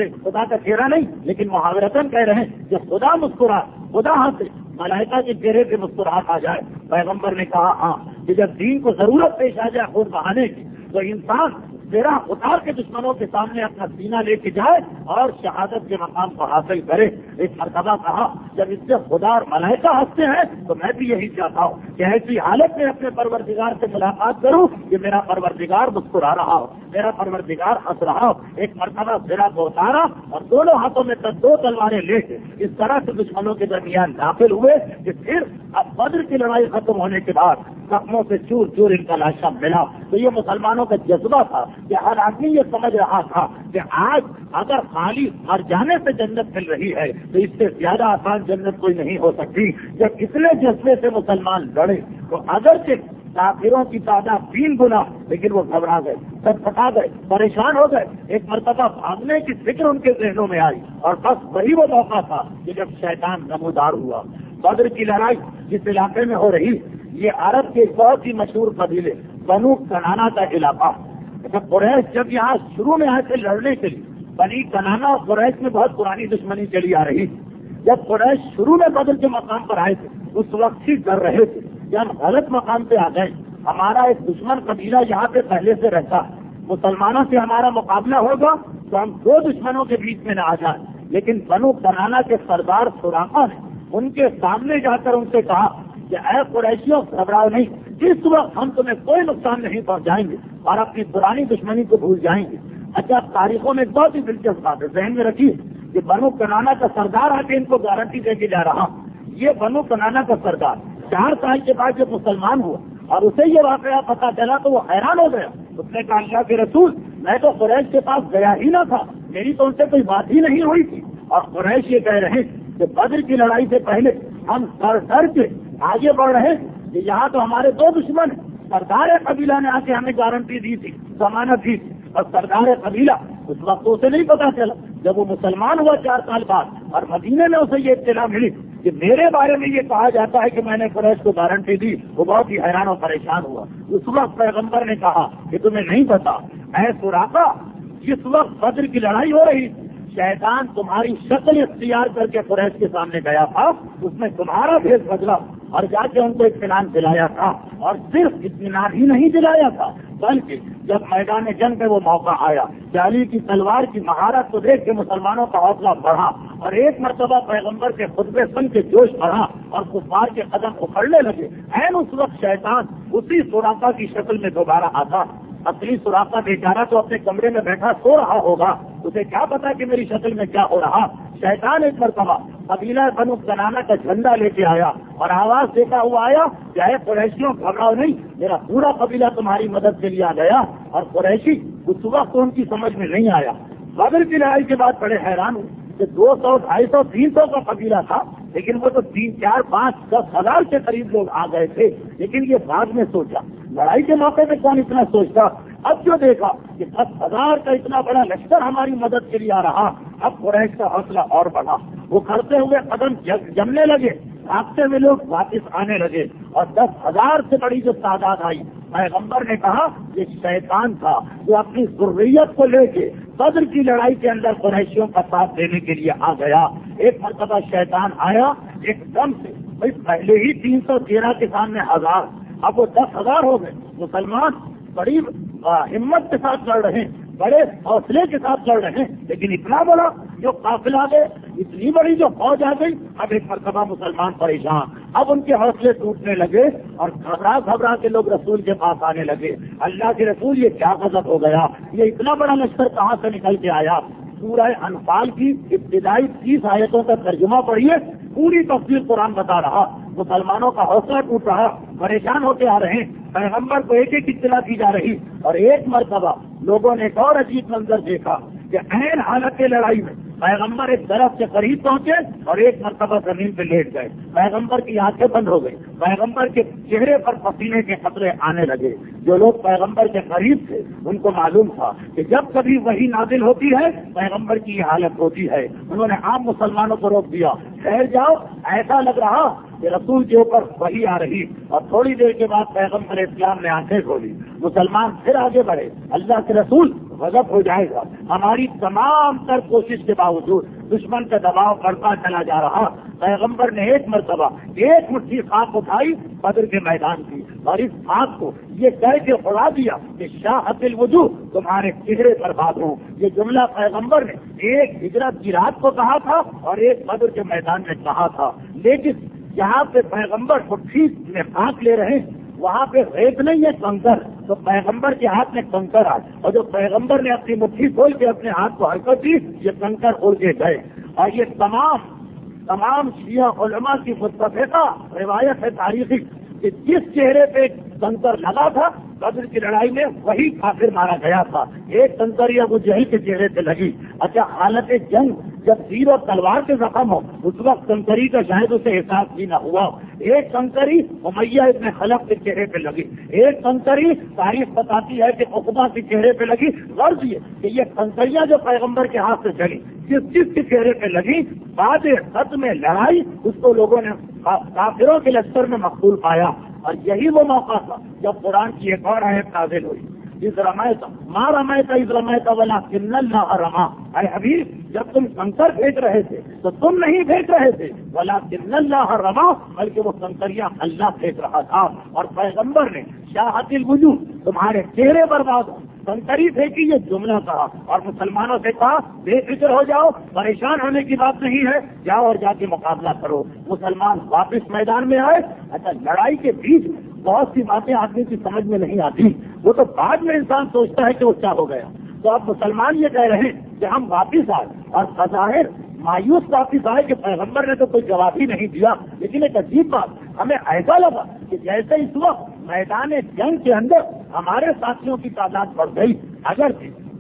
کا چہرہ نہیں لیکن محاورتاً کہہ رہے ہیں کہ خدا مسکرا خدا ہنسے ملائکہ کے چہرے پہ مسکراہٹ آ جائے. پیغمبر نے کہا ہاں کہ جب دین کو ضرورت پیش آ جائے خود بہانے کی تو انسان تیرا اتار کے دشمنوں کے سامنے اپنا سینہ لے کے جائے اور شہادت کے مقام کو حاصل کرے. ایک مرتبہ کہا جب اس سے خدا اور ملائکہ ہنستے ہیں تو میں بھی یہی چاہتا ہوں کہ ایسی حالت میں اپنے پروردگار سے ملاقات کروں کہ میرا پروردگار مسکرا رہا ہو میرا پروردگار ہنس رہا ہو. ایک مرتبہ سرا کو اتارا اور دونوں ہاتھوں میں 2 تلواریں لے کے اس طرح سے دشمنوں کے درمیان داخل ہوئے کہ پھر اب بدر کی لڑائی ختم ہونے کے بعد زخموں سے چور چور ان کا لاشا ملا۔ تو یہ مسلمانوں کا جذبہ تھا کہ ہر آدمی یہ سمجھ رہا تھا کہ آج اگر خالی مر جانے سے جنت مل رہی ہے تو اس سے زیادہ آسان جنت کوئی نہیں ہو سکتی۔ جب اتنے جذبے سے مسلمان لڑے تو اگرچہ کافروں کی تعداد 3 گنا، لیکن وہ گھبرا گئے، سب پھٹا گئے، پریشان ہو گئے۔ ایک مرتبہ بھاگنے کی فکر ان کے ذہنوں میں آئی، اور بس وہی وہ موقع تھا کہ جب شیطان نمودار ہوا۔ بدر کی لڑائی جس علاقے میں ہو رہی، یہ عرب کے بہت ہی مشہور قبیلے بنو کنانا کا علاقہ۔ قریش جب یہاں شروع میں آئے تھے لڑنے کے لیے، بنی کنانا اور قریش میں بہت پرانی دشمنی چلی آ رہی۔ جب قریش شروع میں بدر کے مقام پر آئے تھے اس وقت ہی ڈر رہے تھے کہ ہم غلط مقام پہ آ گئے، ہمارا ایک دشمن قبیلہ یہاں پہ پہلے سے رہتا ہے، مسلمانوں سے ہمارا مقابلہ ہوگا تو ہم 2 دشمنوں کے بیچ میں نہ آ جائیں۔ لیکن بنو کنانا کے سردار سراقہ نے ان کے سامنے جا کر ان سے کہا کہ اے قریشیوں، گھبراؤ نہیں، اس وقت ہم تمہیں کوئی نقصان نہیں پہنچائیں گے اور اپنی پرانی دشمنی کو بھول جائیں گے۔ اچھا، تاریخوں میں ایک بہت ہی دلچسپ بات ہے، ذہن میں رکھیے کہ بنو کنانا کا سردار آ کے ان کو گارنٹی دے کے جا رہا، یہ بنو کنانا کا سردار 4 سال کے بعد جب مسلمان ہوا اور اسے یہ واقعہ پتا چلا تو وہ حیران ہو گیا۔ اس نے کہا اللہ کے رسول، میں تو قریش کے پاس گیا ہی نہ تھا، میری تو ان سے کوئی بات ہی نہیں ہوئی تھی، اور قریش یہ کہہ رہے ہیں کہ بدر کی لڑائی سے پہلے ہم ڈر کے آگے بڑھ رہے ہیں کہ یہاں تو ہمارے 2 دشمن ہیں۔ سردار قبیلہ نے آ کے ہمیں گارنٹی دی تھی، ضمانت دی تھی، اور سردار قبیلہ اس وقت اسے نہیں پتا چلا، جب وہ مسلمان ہوا 4 سال بعد اور مدینے میں اسے یہ اطلاع ملی کہ میرے بارے میں یہ کہا جاتا ہے کہ میں نے قریش کو گارنٹی دی، وہ بہت ہی حیران اور پریشان ہوا۔ اس وقت پیغمبر نے کہا کہ تمہیں نہیں پتا اے سراقہ، جس وقت بدر کی لڑائی ہو رہی شیطان تمہاری شکل اختیار کر کے قریش کے سامنے گیا تھا، اس نے تمہارا بھیس بدلا اور جا کے ان کو اطمینان دلایا تھا، اور صرف اطمینان ہی نہیں دلایا تھا بلکہ جب میدان جنگ میں وہ موقع آیا کہ علی کی تلوار کی مہارت کو دیکھ کے مسلمانوں کا حوصلہ بڑھا، اور ایک مرتبہ پیغمبر کے خطبے سن کے جوش بڑھا اور کفار کے قدم اکھڑنے لگے، عین اس وقت شیطان اسی سراقہ کی شکل میں دوبارہ آتا۔ اصلی سراقہ بیچارہ تو اپنے کمرے میں بیٹھا سو رہا ہوگا، اسے کیا پتا کہ میری شکل میں کیا ہو رہا۔ شیطان ایک مرتبہ قبیلہ بنو کنانا کا جھنڈا لے کے آیا اور آواز دیتا ہوا آیا کہ اے قریشیوں، گھبراؤ نہیں، میرا پورا قبیلہ تمہاری مدد کے لیے آ گیا۔ اور قریشی اس وقت ان کی سمجھ میں نہیں آیا۔ بدر کی لڑائی کے بعد بڑے حیران ہوئے کہ 200, 250, 300 کا قبیلہ تھا، لیکن وہ تو 3, 4, 5, 10 ہزار کے قریب لوگ آ گئے تھے۔ لیکن یہ بعد میں سوچا، لڑائی کے موقع پہ کون اتنا سوچتا؟ اب جو دیکھا کہ 10,000 کا اتنا بڑا لشکر ہماری مدد کے لیے آ رہا، اب قریش کا حوصلہ اور بڑھا، وہ کرتے ہوئے قدم جمنے لگے، راستے میں لوگ واپس آنے لگے، اور 10,000 سے بڑی جو تعداد آئی، پیغمبر نے کہا یہ شیطان تھا جو اپنی ذریت کو لے کے بدر کی لڑائی کے اندر قریشیوں کا ساتھ دینے کے لیے آ گیا۔ ایک مرتبہ شیطان آیا ایک دم سے، پہلے ہی 313 کے سامنے 1000، اب وہ 10,000 ہو گئے۔ مسلمان بڑی ہمت کے ساتھ لڑ رہے ہیں، بڑے حوصلے کے ساتھ لڑ رہے ہیں، لیکن اتنا بڑا جو قافلہ آ گئے، اتنی بڑی جو فوج آ گئی، اب ایک مرتبہ مسلمان پریشان، اب ان کے حوصلے ٹوٹنے لگے اور گھبرا گھبرا کے لوگ رسول کے پاس آنے لگے۔ اللہ کے رسول، یہ کیا غضب ہو گیا، یہ اتنا بڑا لشکر کہاں سے نکل کے آیا؟ سورہ انفال کی ابتدائی 30 آیتوں کا ترجمہ پڑھیے، پوری تفصیل قرآن بتا رہا۔ مسلمانوں کا حوصلہ ٹوٹ رہا، پریشان ہوتے آ رہے ہیں، پیغمبر کو ایک ایک اطلاع کی جا رہی، اور ایک مرتبہ لوگوں نے ایک اور عجیب منظر دیکھا کہ عین حالت لڑائی میں پیغمبر ایک درخت کے قریب پہنچے اور ایک مرتبہ زمین پہ لیٹ گئے، پیغمبر کی آنکھیں بند ہو گئی، پیغمبر کے چہرے پر پسینے کے قطرے آنے لگے۔ جو لوگ پیغمبر کے قریب تھے ان کو معلوم تھا کہ جب کبھی وحی نازل ہوتی ہے پیغمبر کی یہ حالت ہوتی ہے۔ انہوں نے عام مسلمانوں کو روک دیا، ٹھہر جاؤ، ایسا لگ رہا کہ رسول کے اوپر وحی آ رہی، اور تھوڑی دیر کے بعد پیغمبر اسلام نے آنکھیں کھولی، مسلمان پھر آگے بڑھے۔ اللہ کے رسول، غضب ہو جائے گا، ہماری تمام تر کوشش کے باوجود دشمن کا دباؤ بڑھتا چلا جا رہا۔ پیغمبر نے ایک مرتبہ ایک مٹھی خاک اٹھائی بدر کے میدان کی، اور اس خاک کو یہ کہہ کے اڑا دیا کہ شاہت الوجوہ، تمہارے چہرے برباد ہوں۔ یہ جملہ پیغمبر نے ایک ہجرت کی رات کو کہا تھا اور ایک بدر کے میدان میں کہا تھا، لیکن جہاں پہ پیغمبر مٹھی میں خاک لے رہے ہیں وہاں پہ ریت نہیں ہے، کنکر، تو پیغمبر کے ہاتھ میں کنکر آئے، اور جو پیغمبر نے اپنی مٹھی کھول کے اپنے ہاتھ کو حرکت دی، یہ کنکر اڑ کے گئے۔ اور یہ تمام شیعہ علماء کی متفقہ روایت ہے تاریخی کہ جس چہرے پہ کنکر لگا تھا بدر کی لڑائی میں وہی کافر مارا گیا تھا. ایک کنکر ابو جہل کے چہرے پہ لگی. اچھا حالت جنگ جب تیر اور تلوار کے زخم ہو اس وقت کنکری کا شاید اسے احساس بھی نہ ہوا. ایک کنکری امیہ ابن خلف کے چہرے پہ لگی. ایک کنکری تاریخ بتاتی ہے کہ عقبہ کے چہرے پہ لگی. غرض یہ کہ یہ کنکریاں جو پیغمبر کے ہاتھ سے چلی جس کے چہرے پہ لگی بعد خط میں لڑائی اس کو لوگوں نے کافروں کے لشکر میں مقبول پایا. اور یہی وہ موقع تھا جب قرآن کی ایک اور آیت نازل ہوئی. اس رمیت ماں رمیت اس رمیت ولکن اللہ رما. اے حبیب جب تم کنکر پھینک رہے تھے تو تم نہیں پھینک رہے تھے ولکن اللہ رما بلکہ وہ کنکریاں اللہ پھینک رہا تھا. اور پیغمبر نے شاہت الوجوہ تمہارے چہرے برباد ہو کنکری پھینکی یہ جملہ کہا اور مسلمانوں سے کہا بے فکر ہو جاؤ پریشان ہونے کی بات نہیں ہے جاؤ اور جا کے مقابلہ کرو. مسلمان واپس میدان میں آئے. اچھا لڑائی کے بیچ میں بہت سی باتیں آدمی کی سمجھ میں نہیں آتی وہ تو بعد میں انسان سوچتا ہے کہ وہ کیا ہو گیا. تو اب مسلمان یہ کہہ رہے ہیں کہ ہم واپس آئے اور بظاہر مایوس واپس آئے کہ پیغمبر نے تو کوئی جواب ہی نہیں دیا. لیکن ایک عجیب بات ہمیں ایسا لگا کہ جیسے اس وقت میدان جنگ کے اندر ہمارے ساتھیوں کی تعداد بڑھ گئی. اگر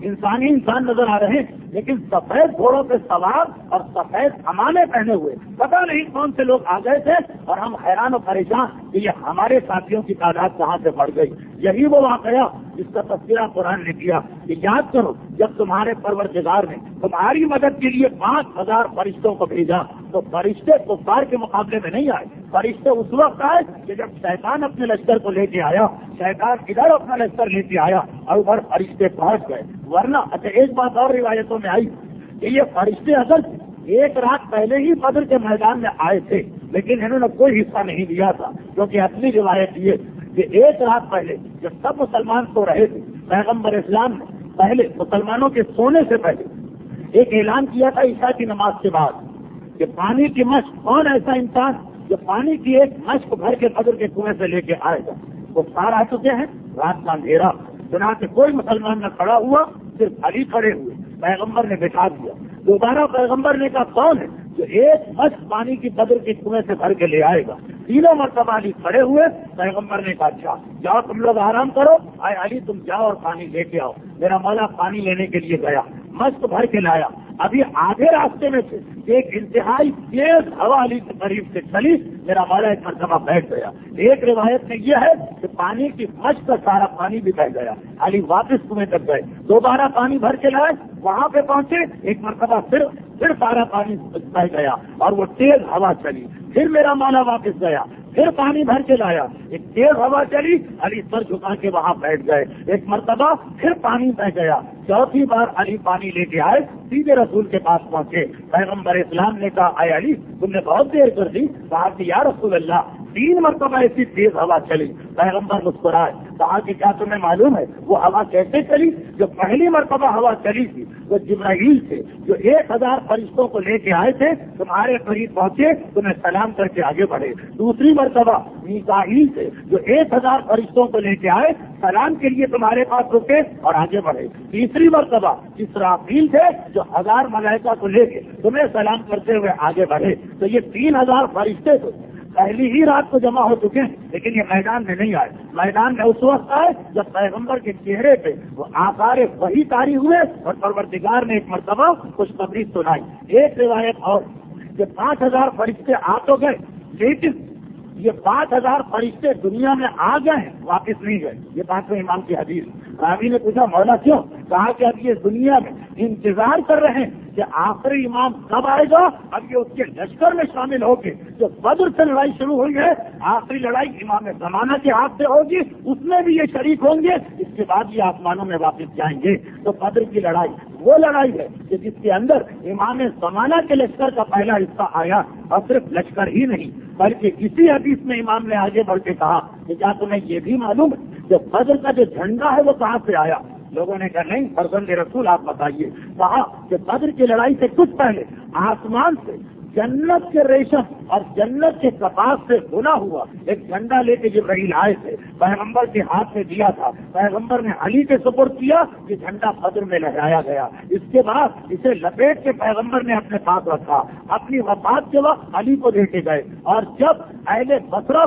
انسان نظر آ رہے ہیں لیکن سفید گھوڑوں پہ سوار اور سفید کمانے پہنے ہوئے پتہ نہیں کون سے لوگ آ گئے تھے اور ہم حیران و پریشان کہ یہ ہمارے ساتھیوں کی تعداد کہاں سے بڑھ گئی. یہی وہ واقعہ جس کا تذکرہ قرآن نے کیا کہ یاد کرو جب تمہارے پروردگار نے تمہاری مدد کے لیے 5000 فرشتوں کو بھیجا تو فرشتے کفار کے مقابلے میں نہیں آئے. فرشتے اس وقت آئے کہ جب شیطان اپنے لشکر کو لے کے آیا. شیطان ادھر اپنا لشکر لے کے آیا اور ادھر فرشتے پہنچ گئے. ورنہ اچھا ایک بات اور روایتوں میں آئی کہ یہ فرشتے اصل ایک رات پہلے ہی بدر کے میدان میں آئے تھے لیکن انہوں نے کوئی حصہ نہیں دیا تھا کیونکہ اپنی روایت یہ کہ ایک رات پہلے جب سب مسلمان سو رہے تھے پیغمبر اسلام نے پہلے مسلمانوں کے سونے سے پہلے ایک اعلان کیا تھا عشاء کی نماز کے بعد کہ پانی کی مشق کون ایسا انسان جو پانی کی ایک مشق بھر کے بدر کے کنویں سے لے کے آئے گا. وہ سار آ چکے ہیں رات کا اندھیرا چنا کہ کوئی مسلمان نہ کھڑا ہوا صرف علی کھڑے ہوئے. پیغمبر نے بٹھا دیا. دوبارہ پیغمبر نے کہا کون ہے جو ایک مشق پانی کی بدر کے کنویں سے بھر کے لے آئے گا. تینوں مرتبہ علی کھڑے ہوئے. پیغمبر نے کہا اچھا جاؤ تم لوگ آرام کرو. آئے علی تم جاؤ اور پانی لے کے آؤ. میرا مولا پانی لینے کے لیے گیا مشق بھر کے لایا. ابھی آدھے راستے میں سے ایک انتہائی تیز ہوا علی کے قریب سے چلی. میرا مولا ایک مرتبہ بیٹھ گیا. ایک روایت میں یہ ہے کہ پانی کی مشق کا سارا پانی بھی بہ گیا. علی واپس کنویں تک گئے. دوبارہ پانی بھر کے لائے. وہاں پہ پہنچے ایک مرتبہ پھر سارا پانی بہ گیا اور وہ تیز ہوا چلی. پھر میرا مولا واپس گیا. پھر پانی بھر کے لایا. ایک تیز ہوا چلی. علی سر جھکا کے وہاں بیٹھ گئے. ایک مرتبہ پھر پانی بہ گیا. چوتھی بار علی پانی لے کے آئے. سیدھے رسول کے پاس پہنچے. پیغمبر اسلام نے کہا اے علی تم نے بہت دیر کر دی. کہا کہ یا رسول اللہ 3 مرتبہ ایسی تیز ہوا چلی. پیغمبر مسکرائے. کہا کہ کیا تمہیں معلوم ہے وہ ہوا کیسے چلی؟ جو پہلی مرتبہ ہوا چلی تھی وہ جبرائیل تھے جو 1000 فرشتوں کو لے کے آئے تھے. تمہارے قریب پہنچے تمہیں سلام کر کے آگے بڑھے. دوسری مرتبہ میکائیل تھے جو 1000 فرشتوں کو لے کے آئے سلام کے لیے تمہارے پاس رکے اور آگے بڑھے. تیسری مرتبہ اسرافیل تھے جو 1000 ملائکہ کو لے کے تمہیں سلام کرتے ہوئے آگے بڑھے. تو یہ 3000 فرشتے تھے پہلی ہی رات کو جمع ہو چکے ہیں لیکن یہ میدان میں نہیں آئے. میدان میں اس وقت آئے جب پیغمبر کے چہرے پہ وہ آثار وحی طاری ہوئے اور پروردگار نے ایک مرتبہ خوشخبری سنائی. ایک روایت اور کہ 5000 فرشتے آ تو گئے لیکن یہ 5000 فرشتے دنیا میں آ گئے ہیں واپس نہیں گئے. یہ 5ویں امام کی حدیث. راوی نے پوچھا مولا کیوں؟ کہا کہ اب یہ دنیا میں انتظار کر رہے ہیں کہ آخری امام کب آئے گا. اب یہ اس کے لشکر میں شامل ہو کے جو بدر سے لڑائی شروع ہوئی ہے آخری لڑائی امام زمانہ کے ہاتھ سے ہوگی اس میں بھی یہ شریک ہوں گے. اس کے بعد یہ آسمانوں میں واپس جائیں گے. تو بدر کی لڑائی وہ لڑائی ہے کہ جس کے اندر امام زمانہ کے لشکر کا پہلا حصہ آیا اور صرف لشکر ہی نہیں بلکہ اسی حدیث میں امام نے آگے بڑھ کے کہا کہ کیا تمہیں یہ بھی معلوم ہے کہ بدر کا جو جھنڈا ہے وہ کہاں سے آیا؟ لوگوں نے کہا نہیں فرزند رسول آپ بتائیے. کہا کہ بدر کی لڑائی سے کچھ پہلے آسمان سے جنت کے ریشم اور جنت کے کپاس سے بنا ہوا ایک جھنڈا لے کے جبرائیل آئے تھے. پیغمبر کے ہاتھ میں دیا تھا. پیغمبر نے علی کے سپرد کیا کہ جھنڈا بدر میں لہرایا گیا. اس کے بعد اسے لپیٹ کے پیغمبر نے اپنے پاس رکھا. اپنی وفات کے وقت علی کو دے کے گئے اور جب اہل بصرہ سے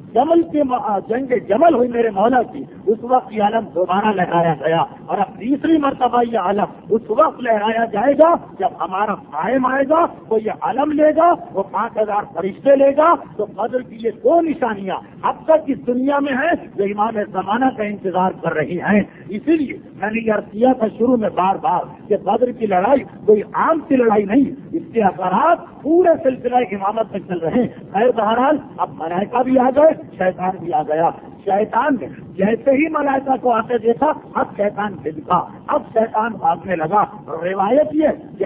جمل کی جنگ جمل ہوئی میرے مولا کی، اس وقت یہ علم دوبارہ لہرایا گیا، اور اب تیسری مرتبہ یہ علم اس وقت لہرایا جائے گا جب ہمارا قائم آئے گا، وہ یہ علم لے گا، وہ 5000 فرشتے لے گا۔ تو بدر کی یہ دو نشانیاں اب تک اس دنیا میں ہیں جو امام زمانہ کا انتظار کر رہی ہیں۔ اسی لیے میں نے یہ عرض کیا تھا شروع میں بار بار کہ بدر کی لڑائی کوئی عام سی لڑائی نہیں، اس کے اثرات پورے سلسلہ امامت میں چل رہے ہیں۔ خیر بہرحال اب ملائکہ بھی آ گئے، شیطان بھی آ گیا۔ شیطان نے جیسے ہی ملائکہ کو آتے دیکھا اب شیطان بھجکا، اب شیطان بھاگنے لگا۔ روایت یہ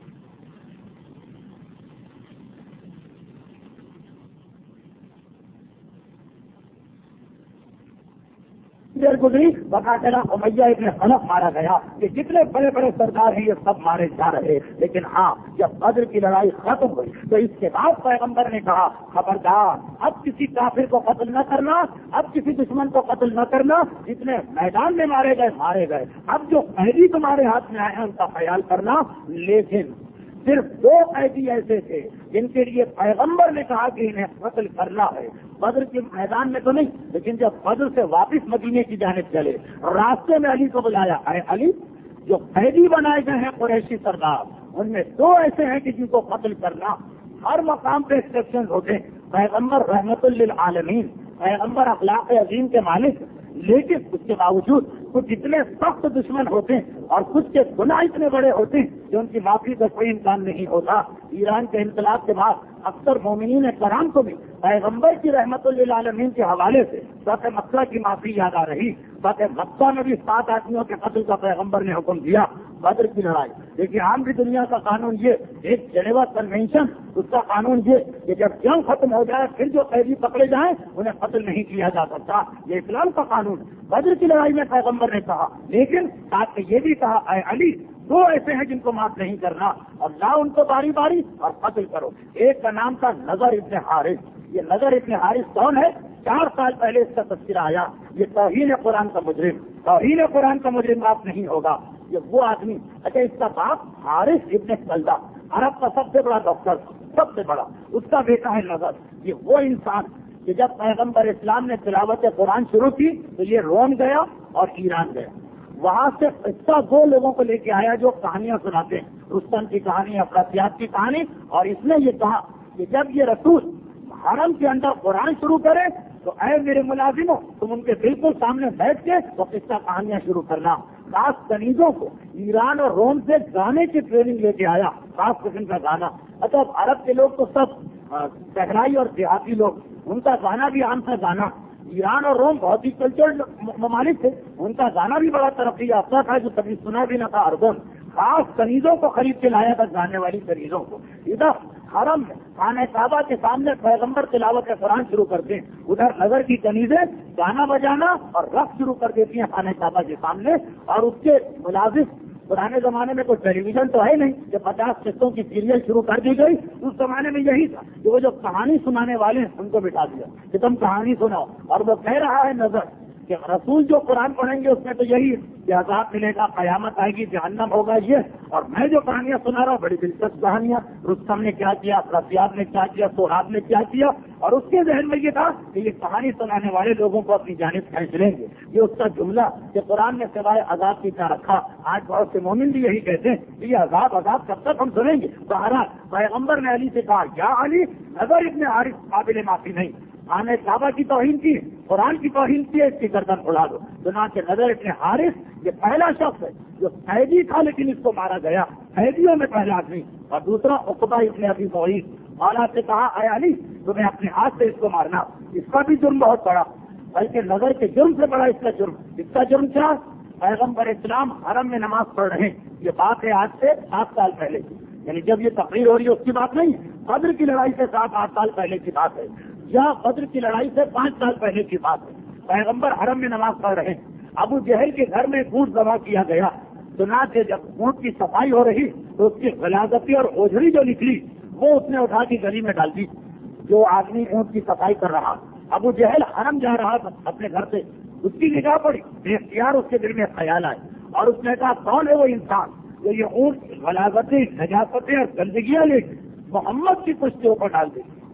دیر گزری بقاعدہ امیہ ابن خلف مارا گیا، کہ جتنے بڑے بڑے سردار ہیں یہ سب مارے جا رہے۔ لیکن ہاں جب بدر کی لڑائی ختم ہوئی تو اس کے بعد پیغمبر نے کہا خبردار اب کسی کافر کو قتل نہ کرنا، اب کسی دشمن کو قتل نہ کرنا، جتنے میدان میں مارے گئے، اب جو قیدی تمہارے ہاتھ میں آئے ہیں ان کا خیال کرنا۔ لیکن صرف 2 قیدی ایسے تھے جن کے لیے پیغمبر نے کہا کہ انہیں قتل کرنا ہے، بدر کے میدان میں تو نہیں، لیکن جب بدر سے واپس مدینے کی جانب چلے راستے میں علی کو بلایا، اے علی جو قیدی بنائے گئے ہیں قریشی سردار ان میں 2 ایسے ہیں کہ جن کو قتل کرنا۔ ہر مقام پہ ایکسپشن ہوتے ہیں، پیغمبر رحمت للعالمین، پیغمبر اخلاق عظیم کے مالک، لیکن اس کے باوجود کچھ اتنے سخت دشمن ہوتے ہیں اور کچھ کے گناہ اتنے بڑے ہوتے ہیں کہ ان کی معافی کا کوئی امکان نہیں ہوتا۔ ایران کے انقلاب کے بعد اکثر مومنین کرام کو بھی پیغمبر کی رحمت للعالمین کے حوالے سے فتح مکہ کی معافی یاد آ رہی۔ فتح مکہ میں بھی 7 آدمیوں کے قتل کا پیغمبر نے حکم دیا۔ بدر کی لڑائی لیکن عام بھی دنیا کا قانون یہ، ایک جنیوا کنونشن اس کا قانون یہ کہ جب جنگ ختم ہو جائے پھر جو قیدی پکڑے جائیں انہیں قتل نہیں کیا جا سکتا، یہ اسلام کا قانون۔ بدر کی لڑائی میں پیغمبر نے کہا، لیکن ساتھ میں یہ بھی کہا اے علی 2 ایسے ہیں جن کو معاف نہیں کرنا، اور لاؤ ان کو باری باری اور قتل کرو۔ ایک کا نام تھا نضر ابن حارث۔ یہ نضر ابن حارث کون ہے؟ 4 سال پہلے اس کا تذکرہ آیا۔ یہ توہین قرآن کا مجرم، توہین قرآن کا مجرم معاف نہیں ہوگا۔ یہ وہ آدمی، اچھا اس کا باپ حارث ابن کلدہ عرب کا سب سے بڑا ڈاکٹر، سب سے بڑا، اس کا بیٹا ہے نضر۔ یہ وہ انسان کہ جب پیغمبر اسلام نے تلاوت قرآن شروع کی تو یہ روم گیا اور ایران گیا، وہاں سے قصہ 2 لوگوں کو لے کے آیا جو کہانیاں سناتے ہیں، رستم کی کہانی، افراسیاب کی کہانی، اور اس نے یہ کہا کہ جب یہ رسول حرم کے اندر قرآن شروع کرے تو اے میرے ملازموں تم ان کے بالکل سامنے بیٹھ کے وہ قصہ کہانیاں شروع کرنا۔ خاص کنیزوں کو ایران اور روم سے گانے کی ٹریننگ لے کے آیا، خاص قسم کا گانا۔ اچھا عرب کے لوگ تو سب صحرائی اور دیہاتی لوگ، ان کا گانا بھی عام تھا گانا۔ ایران اور روم بہت ہی کلچرڈ ممالک تھے، ان کا گانا بھی بڑا ترقی یافتہ تھا جو کبھی سنا بھی نہ تھا اربن۔ خاص کنیزوں کو خرید کے لایا تھا، گانے والی کنیزوں کو۔ ادھر حرم میں خانہ کعبہ کے سامنے پیغمبر تلاوت قرآن شروع کرتے ہیں، ادھر نظر کی کنیزیں گانا بجانا اور رقص شروع کر دیتی ہیں خانہ کعبہ کے سامنے، اور اس کے ملازم پرانے زمانے میں کوئی ٹیلی ویژن تو ہے نہیں کہ 50 قسطوں کی سیریل شروع کر دی گئی، اس زمانے میں یہی تھا کہ وہ جو کہانی سنانے والے ہیں ان کو بٹھا دیا کہ تم کہانی سناؤ، اور وہ کہہ رہا ہے نظر کہ رسول جو قرآن پڑھیں گے اس میں تو یہی کہ عذاب ملے گا، قیامت آئے گی، جہنم ہوگا یہ، اور میں جو کہانیاں سنا رہا ہوں بڑی دلچسپ کہانیاں، رستم نے کیا کیا، افراسیاب نے کیا کیا، سہراب نے کیا کیا، اور اس کے ذہن میں یہ تھا کہ یہ کہانی سنانے والے لوگوں کو اپنی جانب کھینچ لیں گے۔ یہ اس کا جملہ کہ قرآن نے سوائے عذاب کی کیا رکھا، آج بہت سے مومن بھی یہی کہتے ہیں کہ یہ عذاب کب تک ہم سنیں گے۔ بہرحال پیغمبر نے علی سے کہا یا علی نظر ابن حارث قابل معافی نہیں، خانہ کعبہ کی توہین کی، قرآن کی توہین کی ہے، اس کی گردن اڑا دو۔ چنانچہ نظر ابن حارث یہ پہلا شخص ہے جو قیدی تھا لیکن اس کو مارا گیا، قیدیوں میں پہلا آدمی، اور دوسرا عقبہ ابن ابی معیط۔ مولا سے کہا اے علی تمہیں اپنے ہاتھ سے اس کو مارنا، اس کا بھی جرم بہت بڑا، بلکہ نظر کے جرم سے بڑا اس کا جرم۔ اس کا جرم کیا؟ پیغمبر اسلام حرم میں نماز پڑھ رہے ہیں، یہ بات ہے آج سے 7 سال پہلے کی، یعنی جب یہ تقریر ہو رہی ہے اس کی بات نہیں، بدر کی لڑائی سے 7-8 سال پہلے کی بات ہے، یا بدر کی لڑائی سے 5 سال پہلے کی بات ہے۔ پیغمبر حرم میں نماز پڑھ رہے ہیں، ابو جہل کے گھر میں اونٹ ذبح کیا گیا، چنانچہ جب اونٹ کی صفائی ہو رہی تو اس کی غلاظتی اور اوجھڑی جو نکلی وہ اس نے اٹھا کے گلی میں ڈال دی۔ جو آدمی اونٹ کی صفائی کر رہا، ابو جہل حرم جا رہا تھا اپنے گھر سے، اس کی نگاہ پڑی، بے اختیار اس کے دل میں خیال آئے، اور اس نے کہا کون ہے وہ انسان جو یہ اونٹ غلاظتیں، نجاستیں اور گندگیاں لے محمد کی پشتوں پر ڈال دی۔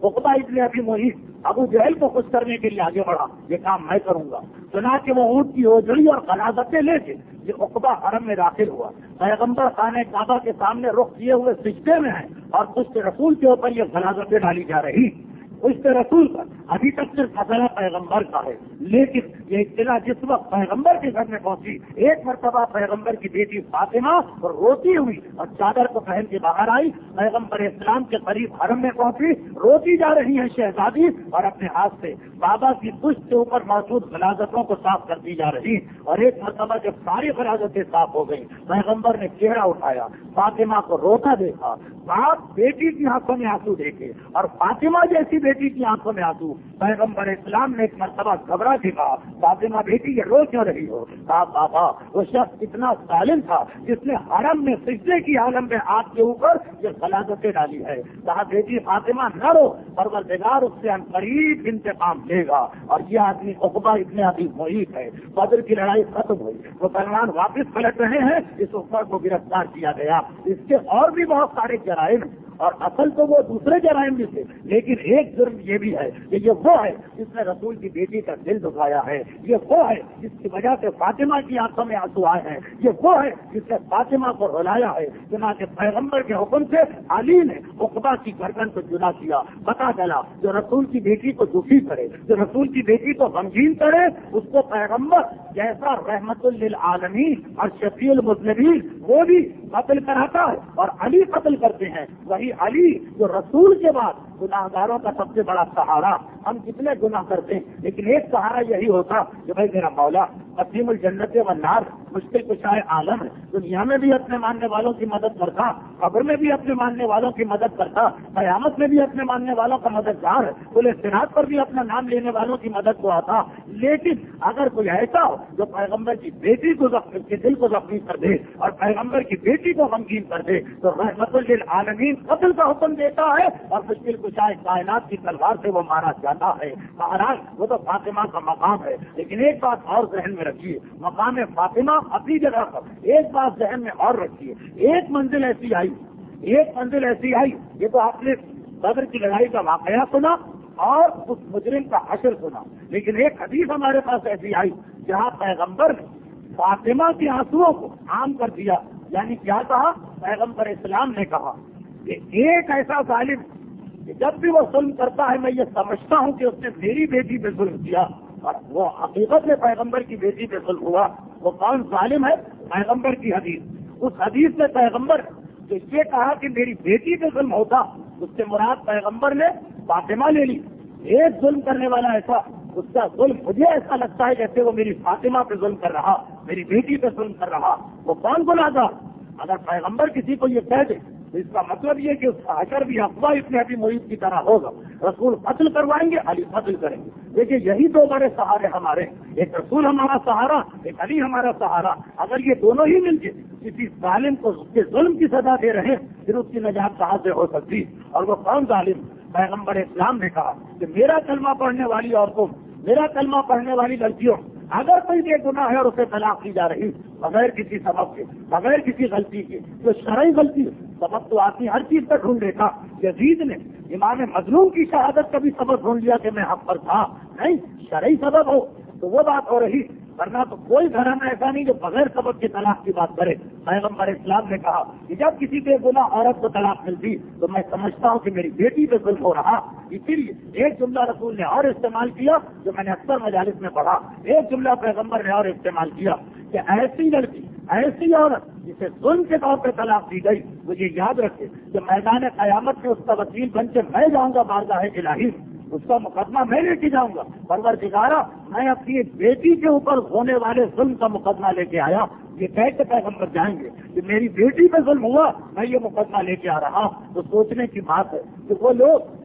عقبہ ابن ابی معیط ابو جہل کو خوش کرنے کے لیے آگے بڑھا، یہ کام میں کروں گا۔ چنانچہ وہ اونٹ کی اوجڑی اور غلاظتیں لے کے یہ عقبہ حرم میں داخل ہوا۔ پیغمبر خانہ کعبہ کے سامنے رخ کیے ہوئے سجدے میں ہیں اور پشت رسول کے اوپر یہ غلاظتیں ڈالی جا رہی۔ پشت رسول پر ابھی تک صرف مسئلہ پیغمبر کا ہے، لیکن یہ اطلاع جس وقت پیغمبر کے گھر میں پہنچی، ایک مرتبہ پیغمبر کی بیٹی فاطمہ روتی ہوئی اور چادر کو پہن کے باہر آئی، پیغمبر اسلام کے قریب حرم میں پہنچی، روتی جا رہی ہے شہزادی اور اپنے ہاتھ سے بابا کی پشت کے اوپر موجود غلاظتوں کو صاف کرتی جا رہی، اور ایک مرتبہ جب ساری غلاظتیں صاف ہو گئی، پیغمبر نے چہرہ اٹھایا، فاطمہ کو روتا دیکھا، باپ بیٹی کی آنکھوں میں آنسو دیکھے اور فاطمہ جیسی بیٹی کی آنکھوں میں آنسو، پیغمبر اسلام نے ایک مرتبہ گھبرا کے کہا، فاطمہ بیٹی یہ رو کیوں رہی ہو؟ کہا بابا وہ شخص اتنا ظالم تھا جس نے حرم میں سجدے کی عالم میں آپ کے اوپر یہ غلاظتیں ڈالی ہے۔ کہا بیٹی فاطمہ نہ رو، پروردگار اس سے قریب انتقام لے گا۔ اور یہ آدمی عقبہ ابن ابی معیط ہے۔ بدر کی لڑائی ختم ہوئی، مسلمان واپس پلٹ رہے ہیں، اس عقبہ کو گرفتار کیا گیا۔ اس کے اور بھی بہت سارے جرائم، اور اصل تو وہ دوسرے جرائم بھی تھے، لیکن ایک جرم یہ بھی ہے کہ یہ وہ ہے جس نے رسول کی بیٹی کا دل دکھایا ہے، یہ وہ ہے جس کی وجہ سے فاطمہ کی آنکھوں میں آنسو آئے ہیں، یہ وہ ہے جس نے فاطمہ کو رلایا ہے۔ چنانچہ پیغمبر کے حکم سے علی نے عقبہ کی گردن کو جدا کیا۔ پتا چلا جو رسول کی بیٹی کو دکھی کرے، جو رسول کی بیٹی کو غمگین کرے، اس کو پیغمبر جیسا رحمت للعالمین اور شفیع المذنبین وہ بھی قتل کراتا ہے، اور علی قتل کرتے ہیں۔ وہی علی جو رسول کے بعد گناہ گاروں کا سب سے بڑا سہارا، ہم کتنے گناہ کرتے ہیں لیکن ایک سہارا یہی ہوتا کہ بھائی میرا مولا قسیم الجنت والنار، مشکل کشائے عالم ہے، دنیا میں بھی اپنے ماننے والوں کی مدد کرتا، قبر میں بھی اپنے ماننے والوں کی مدد کرتا، قیامت میں بھی اپنے ماننے والوں کا مددگار ہے، کل صراط پر بھی اپنا نام لینے والوں کی مدد کو آتا۔ لیکن اگر کوئی ایسا ہو جو پیغمبر کی بیٹی کو کے دل کو زخمی کر دے اور پیغمبر کی بیٹی کو غمگین کر دے تو رحمت للعالمین قتل کا حکم دیتا ہے اور مشکل کشائے کائنات کی تلوار سے وہ مارا جاتا ہے۔ بہرحال وہ تو فاطمہ کا مقام ہے، لیکن ایک بات اور ذہن میں رکھیے، مقام فاطمہ اپنی جگہ پر، ایک بات ذہن میں اور رکھیے، ایک منزل ایسی آئی، یہ تو آپ نے بدر کی لڑائی کا واقعہ سنا اور اس مجرم کا حشر سنا، لیکن ایک حدیث ہمارے پاس ایسی آئی جہاں پیغمبر نے فاطمہ کے آنسوؤں کو عام کر دیا۔ یعنی کیا کہا؟ پیغمبر اسلام نے کہا کہ ایک ایسا ظالم کہ جب بھی وہ ظلم کرتا ہے میں یہ سمجھتا ہوں کہ اس نے میری بیٹی پہ ظلم کیا، اور وہ حقیقت میں پیغمبر کی بیٹی پہ ظلم ہوا۔ وہ کون ظالم ہے؟ پیغمبر کی حدیث۔ اس حدیث میں پیغمبر جو یہ کہا کہ میری بیٹی پہ ظلم ہوتا، اس سے مراد پیغمبر نے فاطمہ لے لی۔ ایک ظلم کرنے والا ایسا، اس کا ظلم مجھے ایسا لگتا ہے جیسے وہ میری فاطمہ پہ ظلم کر رہا، میری بیٹی پہ ظلم کر رہا، وہ کون گناہگار؟ اگر پیغمبر کسی کو یہ کہہ دے تو اس کا مطلب یہ کہ اس کا حشر بھی عقبہ ابن ابی معیط کی طرح ہوگا، رسول قتل کروائیں گے، علی قتل کریں گے۔ دیکھیے یہی دو بڑے سہارے ہمارے، ایک رسول ہمارا سہارا، ایک علی ہمارا سہارا۔ اگر یہ دونوں ہی مل کے کسی ظالم کو اس کے ظلم کی سزا دے رہے پھر اس کی نجات کہاں سے ہو سکتی؟ اور وہ کون ظالم؟ پیغمبر اسلام نے کہا کہ میرا کلمہ پڑھنے والی عورتوں، میرا کلمہ پڑھنے والی لڑکیوں، اگر کوئی بے گناہ ہے اور اسے طلاق دی جا رہی بغیر کسی سبب کے، بغیر کسی غلطی کے، جو شرعی غلطی ہے، سبب تو آدمی ہر چیز پر ڈھونڈ لیتا۔ یزید نے امام مظلوم کی شہادت کا بھی سبب ڈھونڈ لیا کہ میں حق پر تھا، نہیں شرعی سبب ہو تو وہ بات ہو رہی، ورنہ تو کوئی گھرانہ ایسا نہیں جو بغیر سبب کے طلاق کی بات کرے۔ پیغمبر اسلام نے کہا کہ جب کسی بے گناہ عورت کو طلاق ملتی تو میں سمجھتا ہوں کہ میری بیٹی پہ ظلم ہو رہا۔ اسی لیے ایک جملہ رسول نے اور استعمال کیا جو میں نے اکثر مجالس میں پڑھا، ایک جملہ پیغمبر نے اور استعمال کیا کہ ایسی لڑکی، ایسی عورت جسے ظلم کے طور پہ طلاق دی گئی، مجھے یاد رکھے کہ میدان قیامت میں اس کا وکیل بن کے میں جاؤں گا بارگاہ الہی، اس کا مقدمہ میں لے کے جاؤں گا، پروردگارا میں اپنی بیٹی کے اوپر ہونے والے ظلم کا مقدمہ لے کے آیا۔ یہ کہہ کے پیغمبر جائیں گے کہ میری بیٹی پہ ظلم ہوا، میں یہ مقدمہ لے کے آ رہا۔ تو سوچنے کی بات ہے کہ وہ